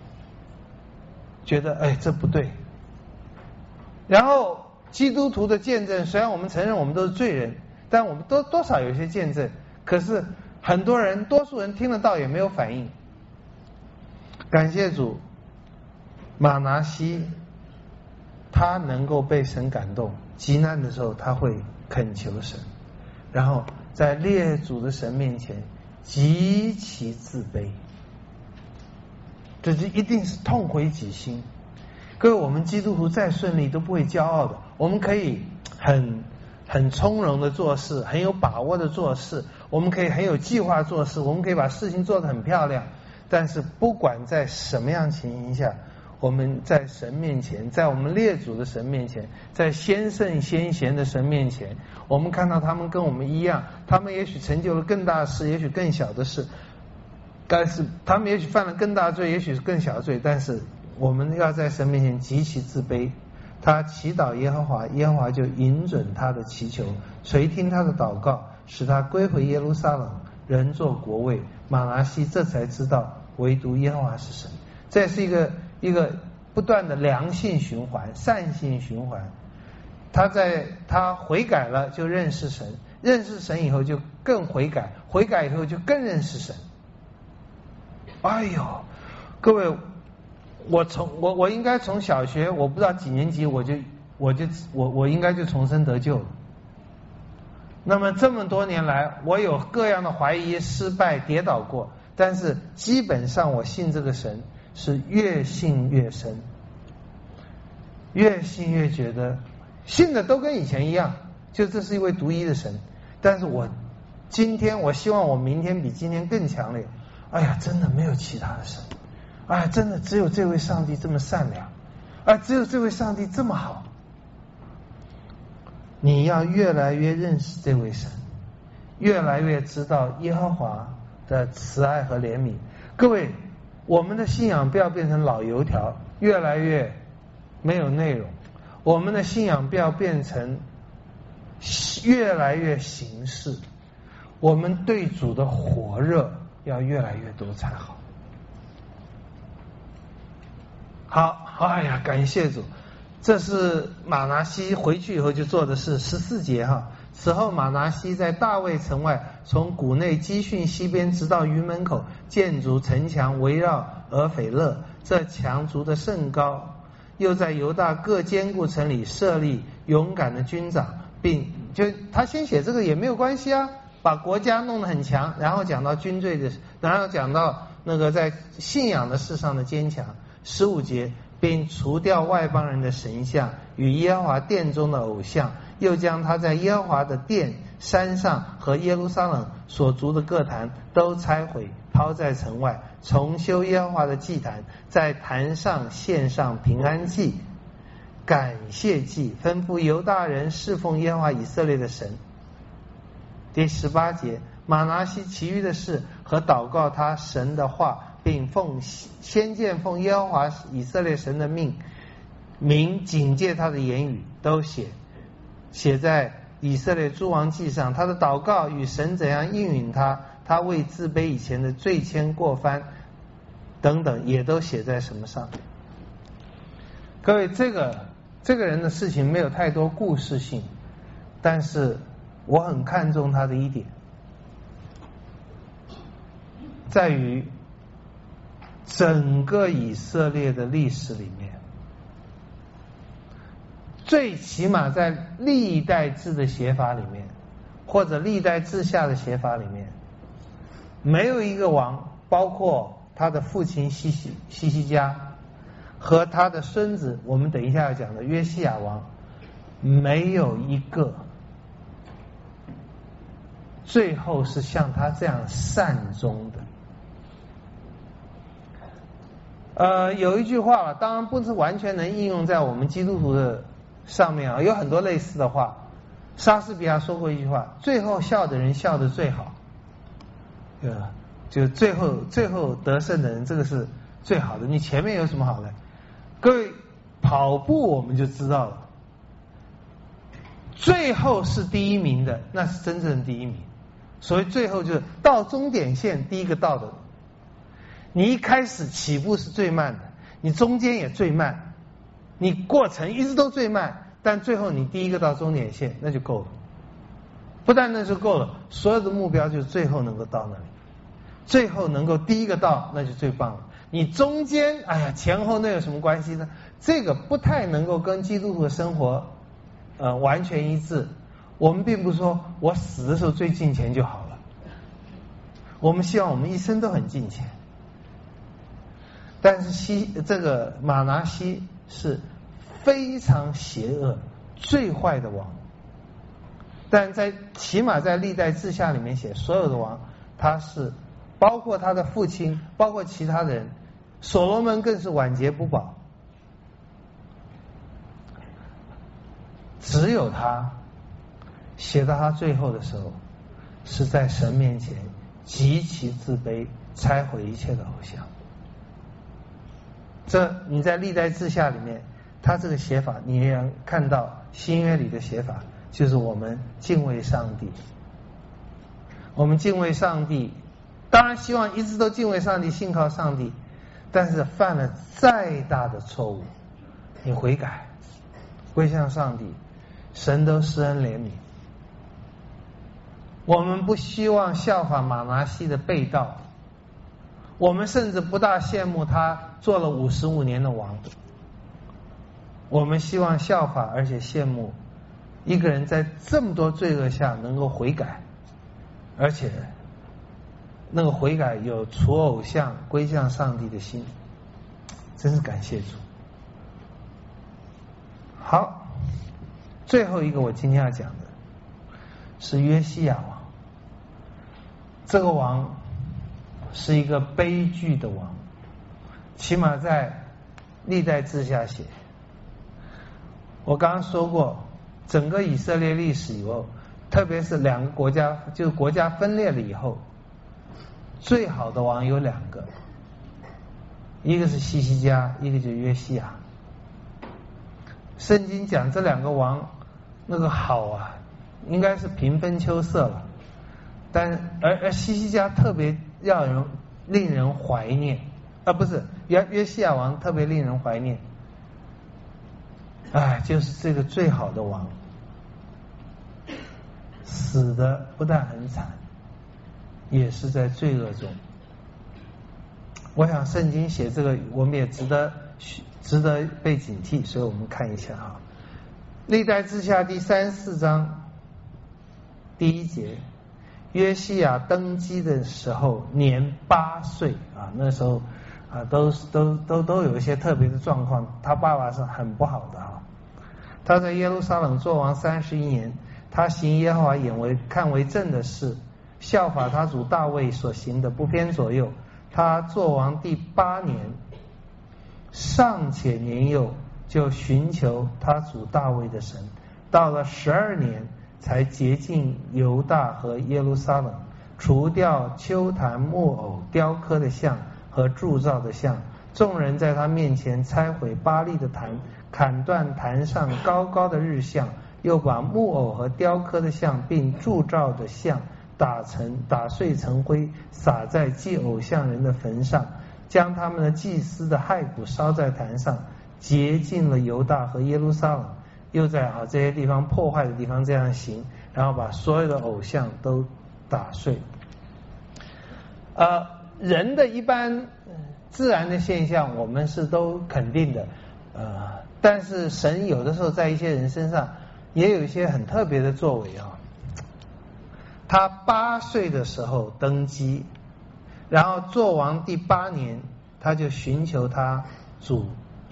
觉得哎这不对。然后基督徒的见证，虽然我们承认我们都是罪人，但我们都多少有些见证。可是很多人，多数人听得到也没有反应。感谢主，马拿西他能够被神感动，极难的时候他会恳求神，然后在列祖的神面前极其自卑，这是一定是痛悔己心。各位，我们基督徒再顺利都不会骄傲的，我们可以很很从容的做事，很有把握的做事，我们可以很有计划做事，我们可以把事情做得很漂亮。但是不管在什么样情形下， 我们在神面前，在我们列祖的神面前，在先圣先贤的神面前，我们看到他们跟我们一样，他们也许成就了更大的事，也许更小的事，但是他们也许犯了更大的罪，也许是更小的罪，但是我们要在神面前极其自卑。他祈祷耶和华，耶和华就允准他的祈求，垂听他的祷告，使他归回耶路撒冷，人做国位。马拿西这才知道唯独耶和华是神。这是一个一个不断的良性循环，善性循环。他在他悔改了就认识神，认识神以后就更悔改，悔改以后就更认识神。哎呦，各位，我从我我应该从小学我不知道几年级我就我就我我应该就重生得救了。那么这么多年来，我有各样的怀疑、失败、跌倒过，但是基本上我信这个神是越信越深，越信越觉得信的都跟以前一样，就这是一位独一的神。但是我今天我希望我明天比今天更强烈。哎呀，真的没有其他的神，哎，真的只有这位上帝这么善良，啊，只有这位上帝这么好。你要越来越认识这位神，越来越知道耶和华的慈爱和怜悯。各位，我们的信仰不要变成老油条，越来越没有内容。我们的信仰不要变成越来越形式。我们对主的火热要越来越多才好。好，哎呀，感谢主。这是马拿西回去以后就做的事，十四节哈。此后马拿西在大卫城外，从谷内基训西边直到鱼门口，建筑城墙围绕俄斐勒，这墙筑的甚高。又在犹大各坚固城里设立勇敢的军长，并就他先写这个也没有关系啊，把国家弄得很强，然后讲到军队的，然后讲到那个在信仰的事上的坚强。十五节，并除掉外邦人的神像与耶和华殿中的偶像，又将他在耶和华的殿山上和耶路撒冷所筑的各坛都拆毁，抛在城外，重修耶和华的祭坛，在坛上献上平安祭、感谢祭，吩咐犹大人侍奉耶和华以色列的神。第十八节，马拿西其余的事和祷告他神的话，并奉先见奉耶和华以色列神的命名警戒他的言语，都写写在以色列诸王记上。他的祷告与神怎样应允他，他为自卑以前的罪愆过犯等等，也都写在什么上。各位，这个这个人的事情没有太多故事性，但是我很看重他的一点，在于整个以色列的历史里面，最起码在历代志的写法里面，或者历代志下的写法里面，没有一个王，包括他的父亲西西西西家和他的孙子，我们等一下要讲的约西亚王，没有一个最后是像他这样善终的。呃，有一句话，当然不是完全能应用在我们基督徒的上面啊，有很多类似的话。莎士比亚说过一句话：最后笑的人笑得最好，对吧？就最后最后得胜的人，这个是最好的。你前面有什么好的？各位，跑步我们就知道了，最后是第一名的，那是真正的第一名。所谓最后就是到终点线第一个到的。你一开始起步是最慢的，你中间也最慢，你过程一直都最慢，但最后你第一个到终点线那就够了。不但那就够了，所有的目标就是最后能够到那里，最后能够第一个到那就最棒了。你中间哎呀前后那有什么关系呢？这个不太能够跟基督徒的生活呃完全一致。我们并不是说我死的时候最敬虔就好了，我们希望我们一生都很敬虔。但是西这个马拿西是非常邪恶、最坏的王，但在起码在历代志下里面写，所有的王他是包括他的父亲，包括其他的人，所罗门更是晚节不保， 只有他写到他最后的时候，是在神面前极其自卑，拆毁一切的偶像。这你在历代志下里面，他这个写法你也看到，新约里的写法就是我们敬畏上帝。我们敬畏上帝，当然希望一直都敬畏上帝，信靠上帝，但是犯了再大的错误，你悔改归向上帝，神都施恩怜悯。我们不希望效法马拿西的背道，我们甚至不大羡慕他做了五十五年的王，我们希望效法而且羡慕一个人在这么多罪恶下能够悔改，而且那个悔改有除偶像归向上帝的心，真是感谢主。好，最后一个我今天要讲的是约西亚王。这个王是一个悲剧的王，起码在历代志下写。我刚刚说过，整个以色列历史以后，特别是两个国家，就是国家分裂了以后，最好的王有两个，一个是西西家，一个就是约西亚。圣经讲这两个王那个好啊，应该是平分秋色了，但而而西西家特别让人令人怀念，啊不是约约西亚王特别令人怀念，哎，就是这个最好的王死的不但很惨，也是在罪恶中。我想圣经写这个我们也值得值得被警惕，所以我们看一下啊，历代志下第三十四章第一节，约西亚登基的时候年八岁啊，那时候啊都都都都有一些特别的状况，他爸爸是很不好的啊。他在耶路撒冷作王三十一年，他行耶和华眼为看为正的事，效法他主大卫所行的，不偏左右。他作王第八年，尚且年幼，就寻求他主大卫的神，到了十二年才洁净犹大和耶路撒冷，除掉丘坛木偶雕刻的像和铸造的像。众人在他面前拆毁巴力的坛，砍断坛上高高的日像，又把木偶和雕刻的像并铸造的像打成打碎成灰，撒在祭偶像人的坟上，将他们的祭司的骸骨烧在坛上，洁净了犹大和耶路撒冷。又在啊这些地方破坏的地方这样行，然后把所有的偶像都打碎。呃，人的一般自然的现象我们是都肯定的，呃，但是神有的时候在一些人身上也有一些很特别的作为啊。他八岁的时候登基，然后做王第八年，他就寻求他主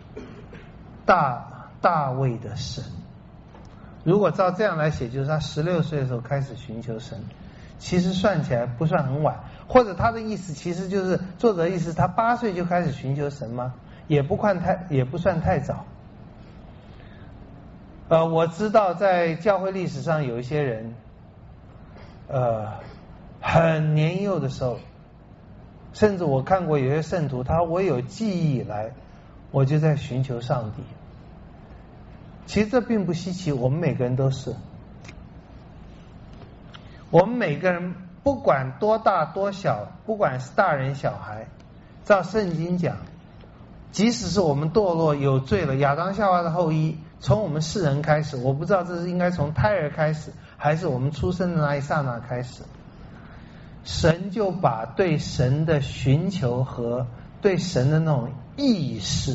大大卫的神。如果照这样来写，就是他十六岁的时候开始寻求神，其实算起来不算很晚，或者他的意思其实就是作者的意思，他八岁就开始寻求神吗？也不算太也不算太早。呃，我知道在教会历史上有一些人，呃，很年幼的时候，甚至我看过有些圣徒，他我有记忆以来，我就在寻求上帝。其实这并不稀奇，我们每个人都是。我们每个人不管多大多小，不管是大人小孩，照圣经讲，即使是我们堕落有罪了，亚当夏娃的后裔，从我们世人开始，我不知道这是应该从胎儿开始，还是我们出生的那一刹那开始，神就把对神的寻求和对神的那种意识，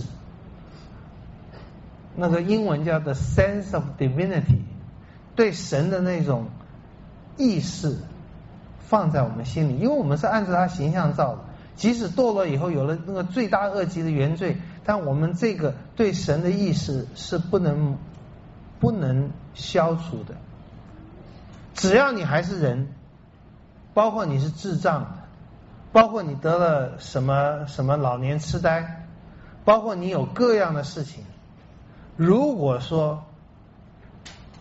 那个英文叫 the sense of divinity， 对神的那种意识放在我们心里，因为我们是按照他形象造的，即使堕落以后有了那个罪大恶极的原罪，但我们这个对神的意识是不能不能消除的。只要你还是人，包括你是智障的，包括你得了什么什么老年痴呆，包括你有各样的事情，如果说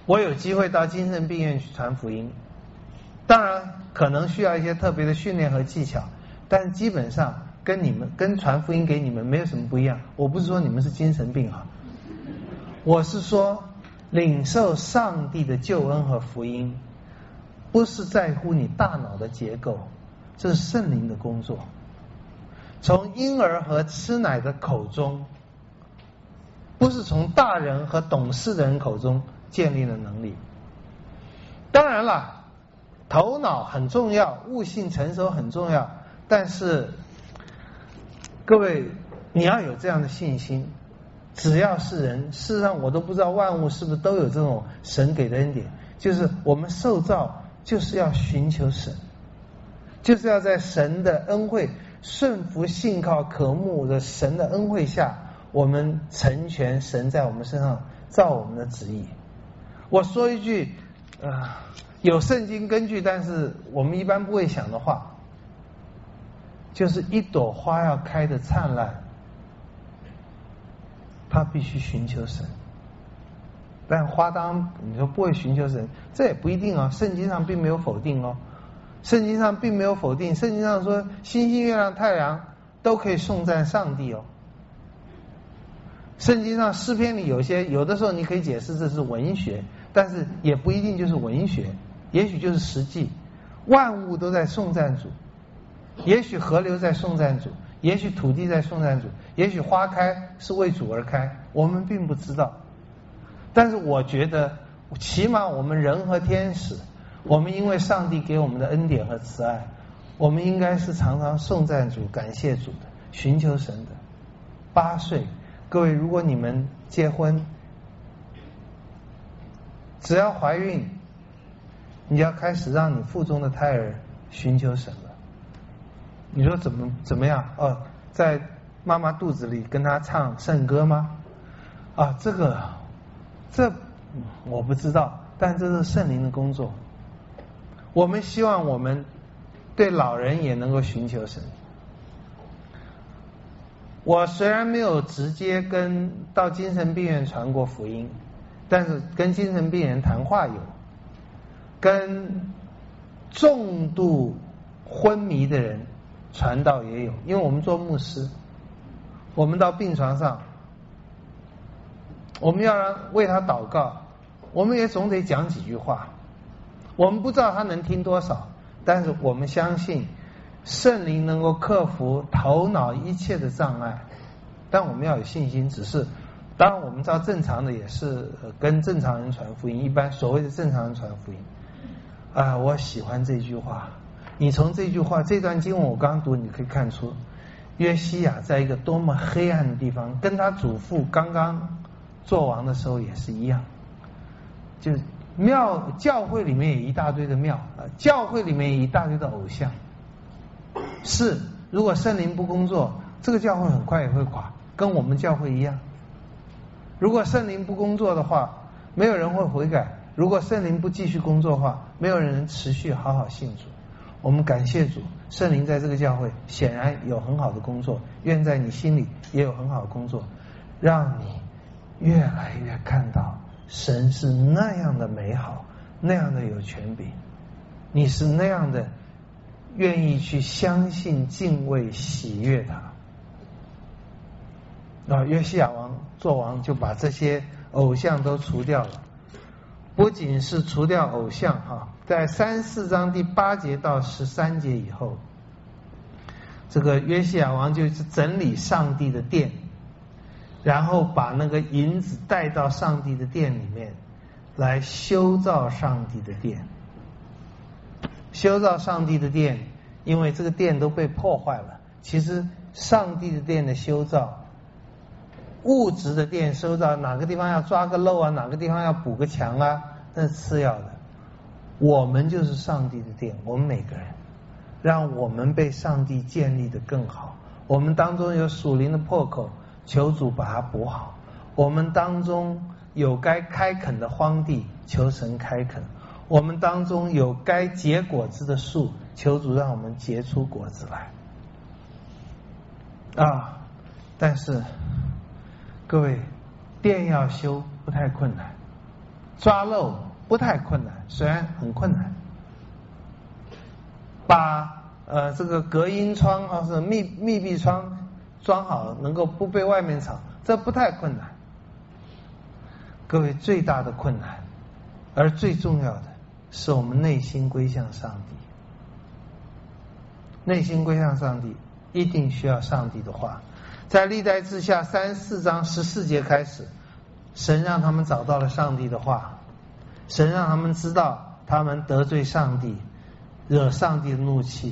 我有机会到精神病院去传福音，当然可能需要一些特别的训练和技巧，但基本上跟你们跟传福音给你们没有什么不一样。我不是说你们是精神病啊，我是说领受上帝的救恩和福音，不是在乎你大脑的结构，这是圣灵的工作。从婴儿和吃奶的口中，不是从大人和懂事的人口中建立了能力。当然了，头脑很重要，悟性成熟很重要，但是各位你要有这样的信心，只要是人，事实上我都不知道万物是不是都有这种神给的恩典，就是我们受造就是要寻求神，就是要在神的恩惠顺服信靠渴慕的神的恩惠下，我们成全神在我们身上照我们的旨意。我说一句呃有圣经根据但是我们一般不会想的话，就是一朵花要开得灿烂，它必须寻求神。但花当你说不会寻求神，这也不一定哦，圣经上并没有否定哦，圣经上并没有否定，圣经上说星星月亮太阳都可以颂赞上帝哦。圣经上诗篇里有些有的时候你可以解释这是文学，但是也不一定就是文学，也许就是实际。万物都在颂赞主，也许河流在颂赞主，也许土地在颂赞主，也许花开是为主而开，我们并不知道。但是我觉得起码我们人和天使，我们因为上帝给我们的恩典和慈爱，我们应该是常常颂赞主感谢主的，寻求神的。八岁，各位如果你们结婚，只要怀孕，你要开始让你腹中的胎儿寻求神了。你说怎么怎么样？哦，在妈妈肚子里跟他唱圣歌吗？啊，这个这我不知道，但这是圣灵的工作。我们希望我们对老人也能够寻求神。我虽然没有直接跟到精神病院传过福音，但是跟精神病人谈话有，跟重度昏迷的人传道也有。因为我们做牧师，我们到病床上，我们要让为他祷告，我们也总得讲几句话。我们不知道他能听多少，但是我们相信圣灵能够克服头脑一切的障碍，但我们要有信心。只是当然我们知道正常的也是跟正常人传福音，一般所谓的正常人传福音啊，我喜欢这句话。你从这句话这段经文我刚读，你可以看出约西亚在一个多么黑暗的地方，跟他祖父刚刚做王的时候也是一样。就庙教会里面有一大堆的庙，教会里面有一大堆的偶像。是，如果圣灵不工作，这个教会很快也会垮，跟我们教会一样。如果圣灵不工作的话，没有人会悔改；如果圣灵不继续工作的话，没有人能持续好好信主。我们感谢主，圣灵在这个教会显然有很好的工作，愿在你心里也有很好的工作，让你越来越看到神是那样的美好，那样的有权柄，你是那样的愿意去相信、敬畏、喜悦他。啊，约西亚王做王就把这些偶像都除掉了，不仅是除掉偶像哈，在三四章第八节到十三节以后，这个约西亚王就是整理上帝的殿，然后把那个银子带到上帝的殿里面来修造上帝的殿。修造上帝的殿，因为这个殿都被破坏了。其实上帝的殿的修造，物质的殿修造，哪个地方要抓个漏啊，哪个地方要补个墙啊，那是次要的。我们就是上帝的殿，我们每个人，让我们被上帝建立的更好。我们当中有属灵的破口，求主把它补好。我们当中有该开垦的荒地，求神开垦。我们当中有该结果子的树，求主让我们结出果子来啊！但是各位，殿要修不太困难， 抓漏不太困难，虽然很困难。把呃这个隔音窗或者密密闭窗装好，能够不被外面吵，这不太困难。各位，最大的困难，而最重要的是我们内心归向上帝。内心归向上帝，一定需要上帝的话。在历代志下三十四章十四节开始，神让他们找到了上帝的话，神让他们知道他们得罪上帝，惹上帝的怒气。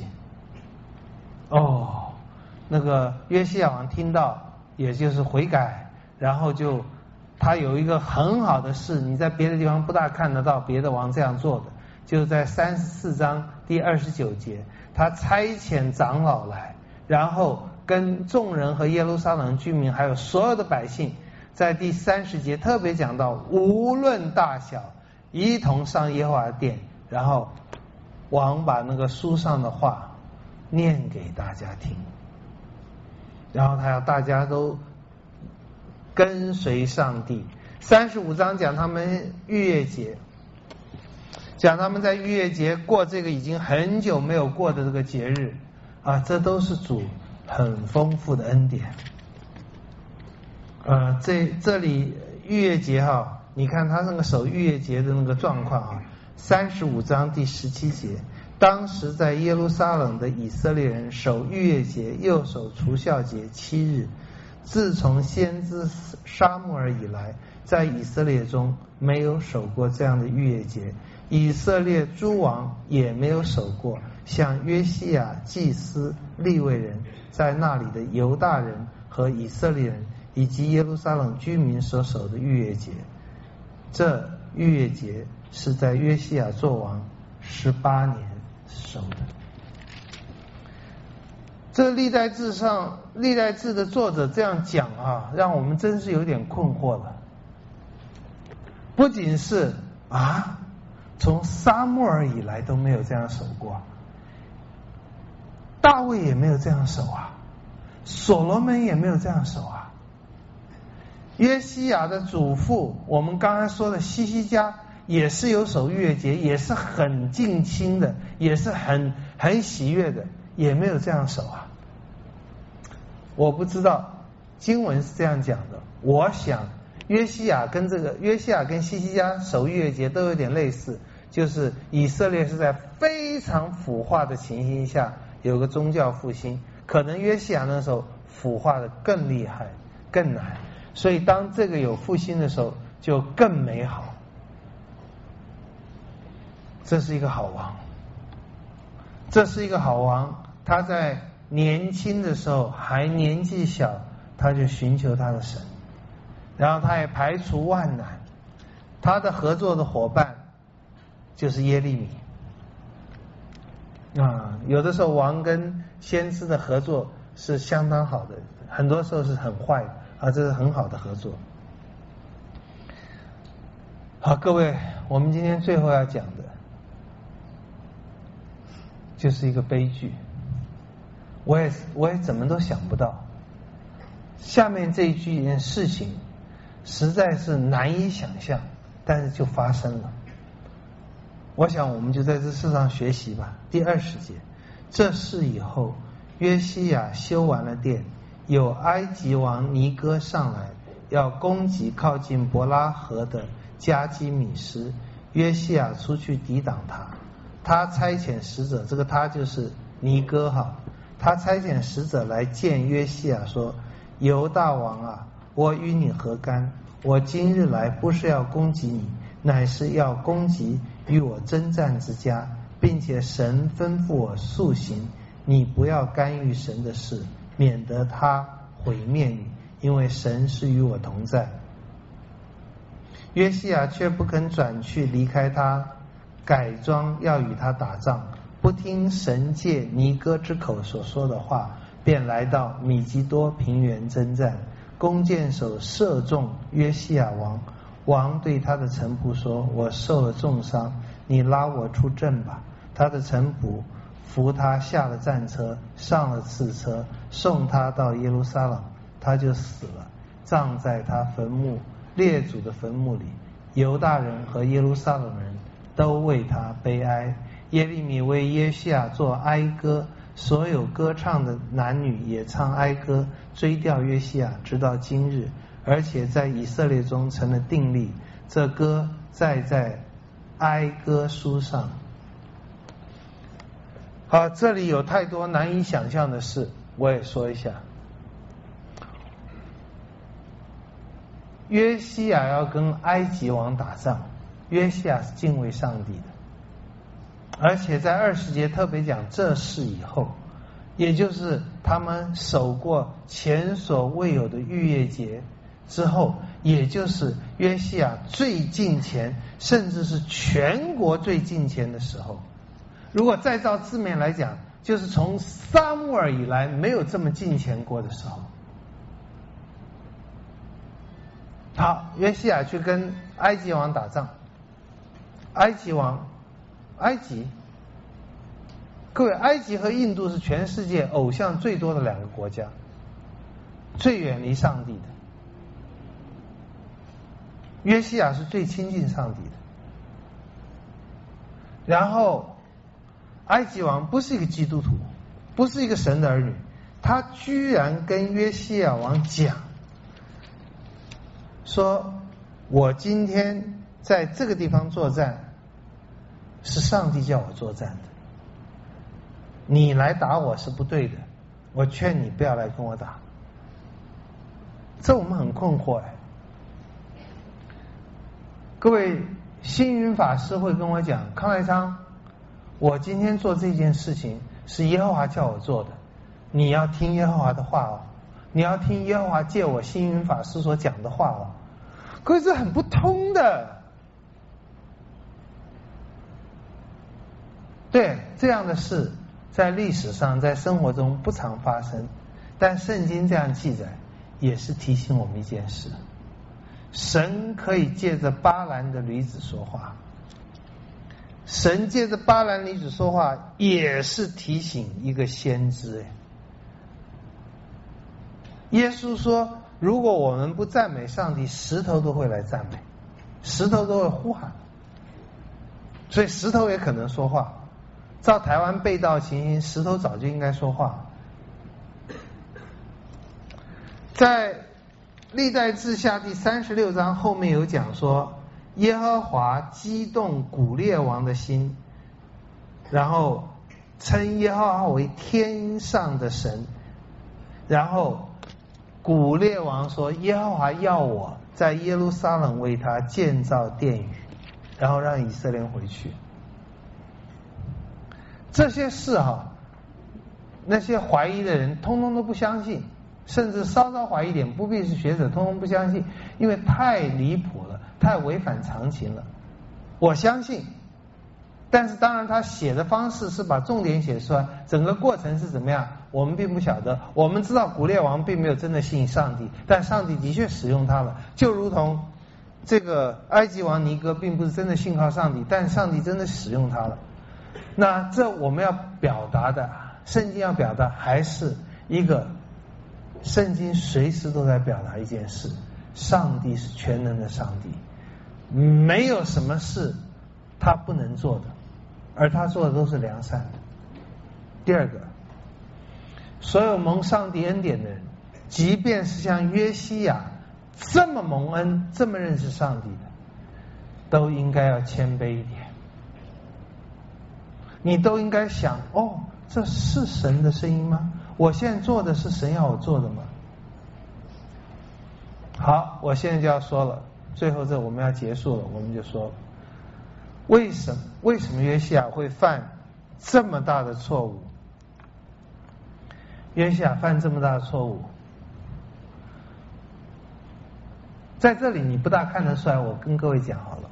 哦，那个约西亚王听到，也就是悔改，然后就他有一个很好的事，你在别的地方不大看得到别的王这样做的，就在三十四章第二十九节，他差遣长老来，然后跟众人和耶路撒冷居民还有所有的百姓，在第三十节特别讲到，无论大小，一同上耶和华殿，然后王把那个书上的话念给大家听，然后他要大家都跟随上帝。三十五章讲他们逾越节，讲他们在逾越节过这个已经很久没有过的这个节日啊，这都是主很丰富的恩典。呃，这这里逾越节哈，你看他那个守逾越节的那个状况啊，三十五章第十七节，当时在耶路撒冷的以色列人守逾越节，又守除酵节七日。自从先知撒母耳以来，在以色列中没有守过这样的逾越节，以色列诸王也没有守过像约西亚祭司利未人在那里的犹大人和以色列人以及耶路撒冷居民所守的逾越节。这逾越节是在约西亚作王十八年守的。这历代志上，历代志的作者这样讲啊，让我们真是有点困惑了。不仅是啊，从撒母耳以来都没有这样守过，大卫也没有这样守啊，所罗门也没有这样守啊。约西亚的祖父，我们刚才说的西西家也是有守逾越节，也是很敬亲的，也是很很喜悦的，也没有这样守啊。我不知道经文是这样讲的，我想约西亚跟这个约西亚跟西西家守逾越节都有点类似，就是以色列是在非常腐化的情形下有个宗教复兴，可能约西亚那时候腐化的更厉害更难，所以当这个有复兴的时候就更美好。这是一个好王，这是一个好王，他在年轻的时候还年纪小，他就寻求他的神，然后他也排除万难，他的合作的伙伴就是耶利米啊。有的时候王跟先知的合作是相当好的，很多时候是很坏的啊，这是很好的合作。好，各位，我们今天最后要讲的就是一个悲剧，我也我也怎么都想不到，下面这一句件事情实在是难以想象，但是就发生了。我想我们就在这世上学习吧。第二十节，这事以后，约西亚修完了殿，有埃及王尼哥上来，要攻击靠近伯拉河的加基米斯，约西亚出去抵挡他。他差遣使者，这个他就是尼哥哈，他差遣使者来见约西亚说：犹大王啊，我与你何干？我今日来不是要攻击你，乃是要攻击与我征战之家，并且神吩咐我速行，你不要干预神的事，免得他毁灭你，因为神是与我同在。约西亚却不肯转去离开他，改装要与他打仗，不听神借尼哥之口所说的话，便来到米基多平原征战，弓箭手射中约西亚王。王对他的臣仆说：我受了重伤，你拉我出阵吧。他的臣仆扶他下了战车，上了次车，送他到耶路撒冷，他就死了，葬在他坟墓列祖的坟墓里。 犹大人和耶路撒冷人都为他悲哀。耶利米为约西亚作哀歌，所有歌唱的男女也唱哀歌，追悼约西亚，直到今日，而且在以色列中成了定例。这歌载在哀歌书上。好，这里有太多难以想象的事，我也说一下。约西亚要跟埃及王打仗，约西亚是敬畏上帝的，而且在二十节特别讲这事以后，也就是他们守过前所未有的逾越节之后，也就是约西亚最近前，甚至是全国最近前的时候。如果再照字面来讲，就是从撒母耳以来没有这么近前过的时候。好，约西亚去跟埃及王打仗，埃及王，埃及，各位，埃及和印度是全世界偶像最多的两个国家，最远离上帝的。约西亚是最亲近上帝的。然后埃及王不是一个基督徒，不是一个神的儿女，他居然跟约西亚王讲说，我今天在这个地方作战是上帝叫我作战的，你来打我是不对的，我劝你不要来跟我打。这我们很困惑哎。各位，星云法师会跟我讲，康来昌，我今天做这件事情是耶和华叫我做的，你要听耶和华的话哦，你要听耶和华借我星云法师所讲的话哦。可是这很不通的。对，这样的事在历史上在生活中不常发生，但圣经这样记载也是提醒我们一件事，神可以借着巴兰的女子说话，神借着巴兰女子说话也是提醒一个先知。耶稣说，如果我们不赞美上帝，石头都会来赞美，石头都会呼喊，所以石头也可能说话。照台湾被盗情形，石头早就应该说话。在历代志下第三十六章后面有讲说，耶和华激动古列王的心，然后称耶和华为天上的神，然后古列王说，耶和华要我在耶路撒冷为他建造殿宇，然后让以色列回去。这些事哈，那些怀疑的人通通都不相信，甚至稍稍怀疑一点，不必是学者，通通不相信，因为太离谱了，太违反常情了。我相信，但是当然他写的方式是把重点写出来，整个过程是怎么样我们并不晓得。我们知道古列王并没有真的信上帝，但上帝的确使用他了，就如同这个埃及王尼哥并不是真的信靠上帝，但上帝真的使用他了。那这我们要表达的，圣经要表达还是一个，圣经随时都在表达一件事，上帝是全能的上帝，没有什么事他不能做的，而他做的都是良善的。第二个，所有蒙上帝恩典的人，即便是像约西亚这么蒙恩，这么认识上帝的，都应该要谦卑一点。你都应该想，哦，这是神的声音吗？我现在做的是神要我做的吗？好，我现在就要说了，最后这我们要结束了，我们就说，为什么为什么约西亚会犯这么大的错误？约西亚犯这么大的错误，在这里你不大看得出来，我跟各位讲好了。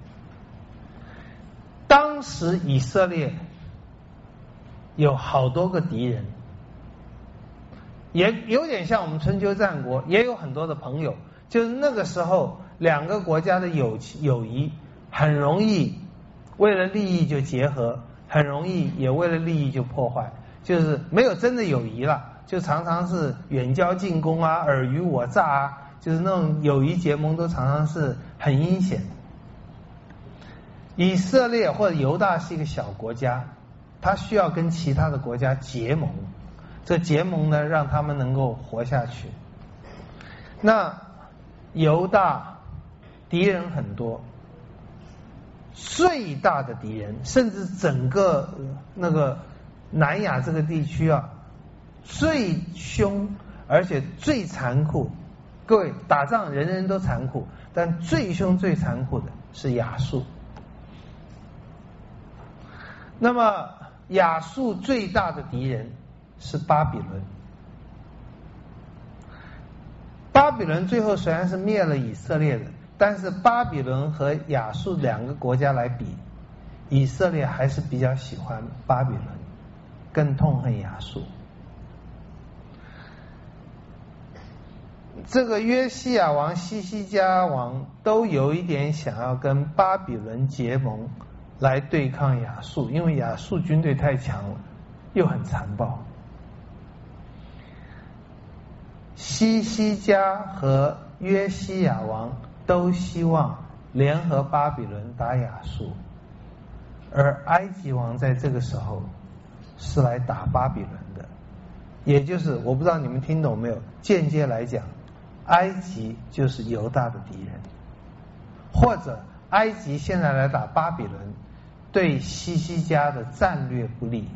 当时以色列有好多个敌人，也有点像我们春秋战国，也有很多的朋友，就是那个时候两个国家的友友谊很容易为了利益就结合，很容易也为了利益就破坏，就是没有真的友谊了，就常常是远交近攻啊，尔虞我诈啊，就是那种友谊结盟都常常是很阴险。 以色列或者犹大是一个小国家，他需要跟其他的国家结盟，这结盟呢让他们能够活下去。那犹大敌人很多，最大的敌人，甚至整个那个南亚这个地区啊，最凶而且最残酷。各位，打仗人人都残酷，但最凶最残酷的是亚述。那么亚述最大的敌人是巴比伦。巴比伦最后虽然是灭了以色列的，但是巴比伦和亚述两个国家来比，以色列还是比较喜欢巴比伦，更痛恨亚述。这个约西亚王、西西家王都有一点想要跟巴比伦结盟来对抗亚述，因为亚述军队太强了，又很残暴。西西家和约西亚王都希望联合巴比伦打亚述，而埃及王在这个时候是来打巴比伦的，也就是我不知道你们听懂没有，间接来讲，埃及就是犹大的敌人，或者埃及现在来打巴比伦，对西西家的战略不利。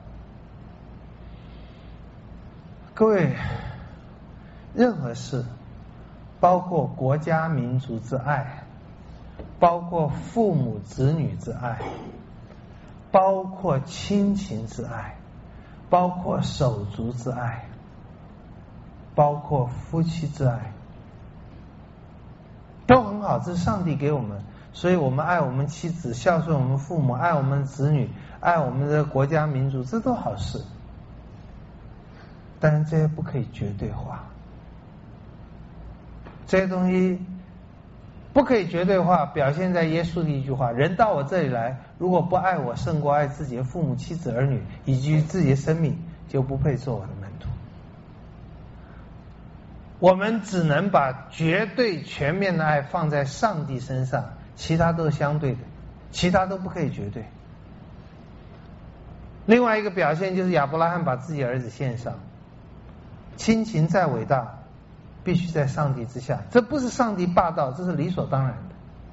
各位，任何事，包括国家民族之爱，包括父母子女之爱，包括亲情之爱，包括手足之爱，包括夫妻之爱，都很好，这是上帝给我们，所以我们爱我们妻子，孝顺我们父母，爱我们子女，爱我们的国家民族，这都好事。但是这些不可以绝对化，这些东西不可以绝对化，表现在耶稣的一句话：人到我这里来，如果不爱我胜过爱自己的父母、妻子、儿女以及自己的生命，就不配做我的门徒。我们只能把绝对全面的爱放在上帝身上，其他都是相对的，其他都不可以绝对。另外一个表现就是亚伯拉罕把自己儿子献上，亲情再伟大必须在上帝之下，这不是上帝霸道，这是理所当然的。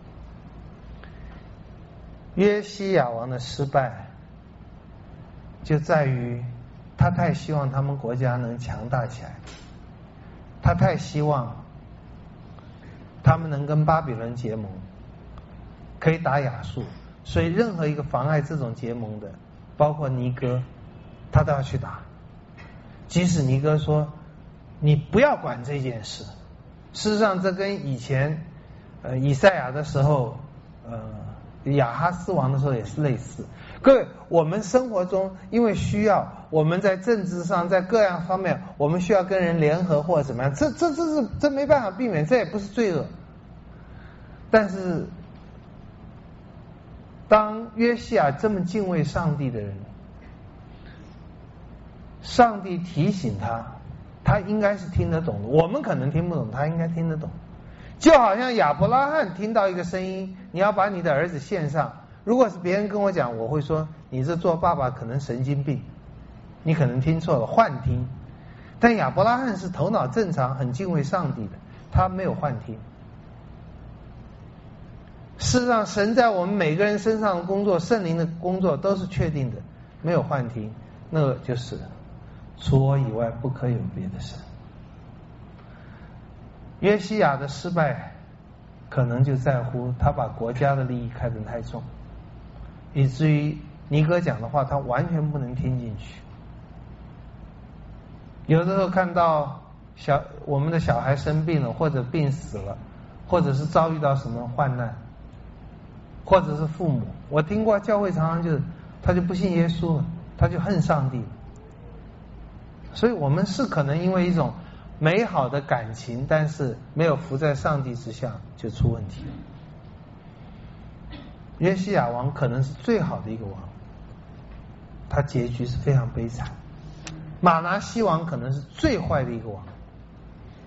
约西亚王的失败就在于他太希望他们国家能强大起来，他太希望他们能跟巴比伦结盟，可以打亚述，所以任何一个妨碍这种结盟的，包括尼哥，他都要去打。即使尼哥说你不要管这件事，事实上这跟以前呃以赛亚的时候呃亚哈斯王的时候也是类似。各位，我们生活中因为需要，我们在政治上在各样方面我们需要跟人联合或者怎么样，这这这是这没办法避免，这也不是罪恶。但是当约西亚这么敬畏上帝的人，上帝提醒他，他应该是听得懂的，我们可能听不懂，他应该听得懂。就好像亚伯拉罕听到一个声音，你要把你的儿子献上，如果是别人跟我讲，我会说你这做爸爸可能神经病，你可能听错了，幻听。但亚伯拉罕是头脑正常，很敬畏上帝的，他没有幻听。事实上，神在我们每个人身上的工作，圣灵的工作都是确定的，没有幻听，那个就是除我以外不可有别的神。约西亚的失败可能就在乎他把国家的利益看得太重，以至于尼哥讲的话他完全不能听进去。有的时候看到小我们的小孩生病了，或者病死了，或者是遭遇到什么患难，或者是父母，我听过教会常常就是他就不信耶稣了，他就恨上帝了。所以我们是可能因为一种美好的感情，但是没有服在上帝之下，就出问题了。约西亚王可能是最好的一个王，他结局是非常悲惨。马拿西王可能是最坏的一个王，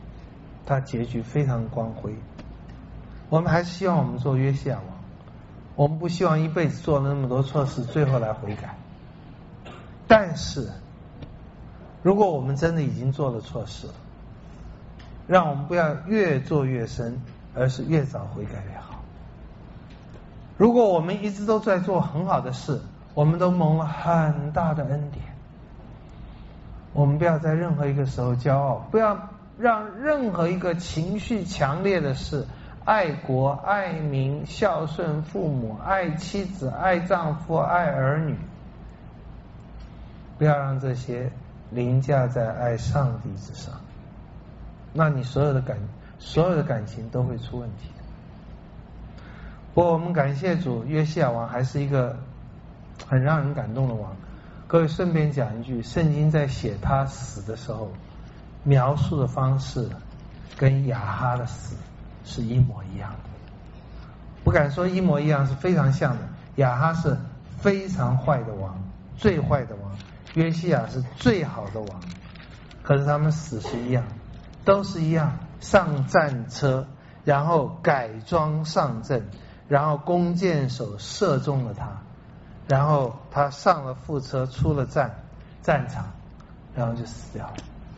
他结局非常光辉。我们还是希望我们做约西亚王， 我们不希望一辈子做了那么多错事，最后来悔改。但是，如果我们真的已经做了错事了，让我们不要越做越深，而是越早悔改越好。如果我们一直都在做很好的事，我们都蒙了很大的恩典，我们不要在任何一个时候骄傲，不要让任何一个情绪强烈的事，爱国、爱民、孝顺父母、爱妻子、爱丈夫、爱儿女，不要让这些凌驾在爱上帝之上，那你所有的感所有的感情都会出问题。不过我们感谢主，约西亚王还是一个很让人感动的王。各位顺便讲一句，圣经在写他死的时候描述的方式跟亚哈的死是一模一样的，不敢说一模一样，是非常像的。亚哈是非常坏的王，最坏的王，约西亚是最好的王，可是他们死是一样，都是一样，上战车，然后改装上阵，然后弓箭手射中了他，然后他上了副车，出了战战场，然后就死掉了。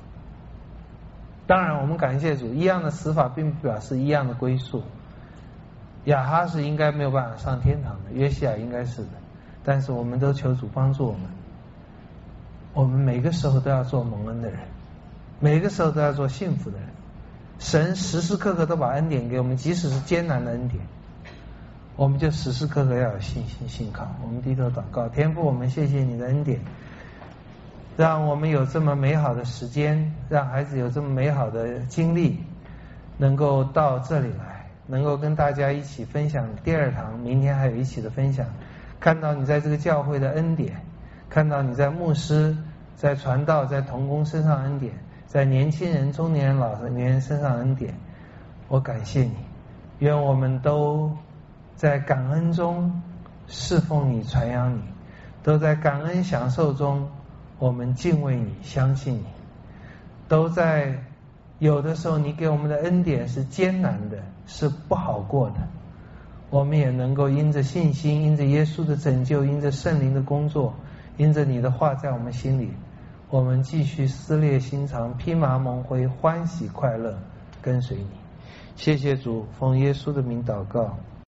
当然我们感谢主，一样的死法并不表示一样的归宿。亚哈是应该没有办法上天堂的，约西亚应该是的，但是我们都求主帮助我们，我们每个时候都要做蒙恩的人，每个时候都要做幸福的人。神时时刻刻都把恩典给我们，即使是艰难的恩典，我们就时时刻刻要有信心信靠。我们低头祷告，天父，我们谢谢你的恩典，让我们有这么美好的时间，让孩子有这么美好的经历，能够到这里来，能够跟大家一起分享第二堂，明天还有一起的分享，看到你在这个教会的恩典，看到你在牧师、在传道、在同工身上恩典，在年轻人、中年人、老年人身上恩典，我感谢你。愿我们都在感恩中侍奉你、传扬你，都在感恩享受中我们敬畏你、相信你，都在有的时候你给我们的恩典是艰难的，是不好过的，我们也能够因着信心，因着耶稣的拯救，因着圣灵的工作，因着你的话在我们心里，我们继续撕裂心肠，披麻蒙灰，欢喜快乐跟随你。谢谢主，奉耶稣的名祷告。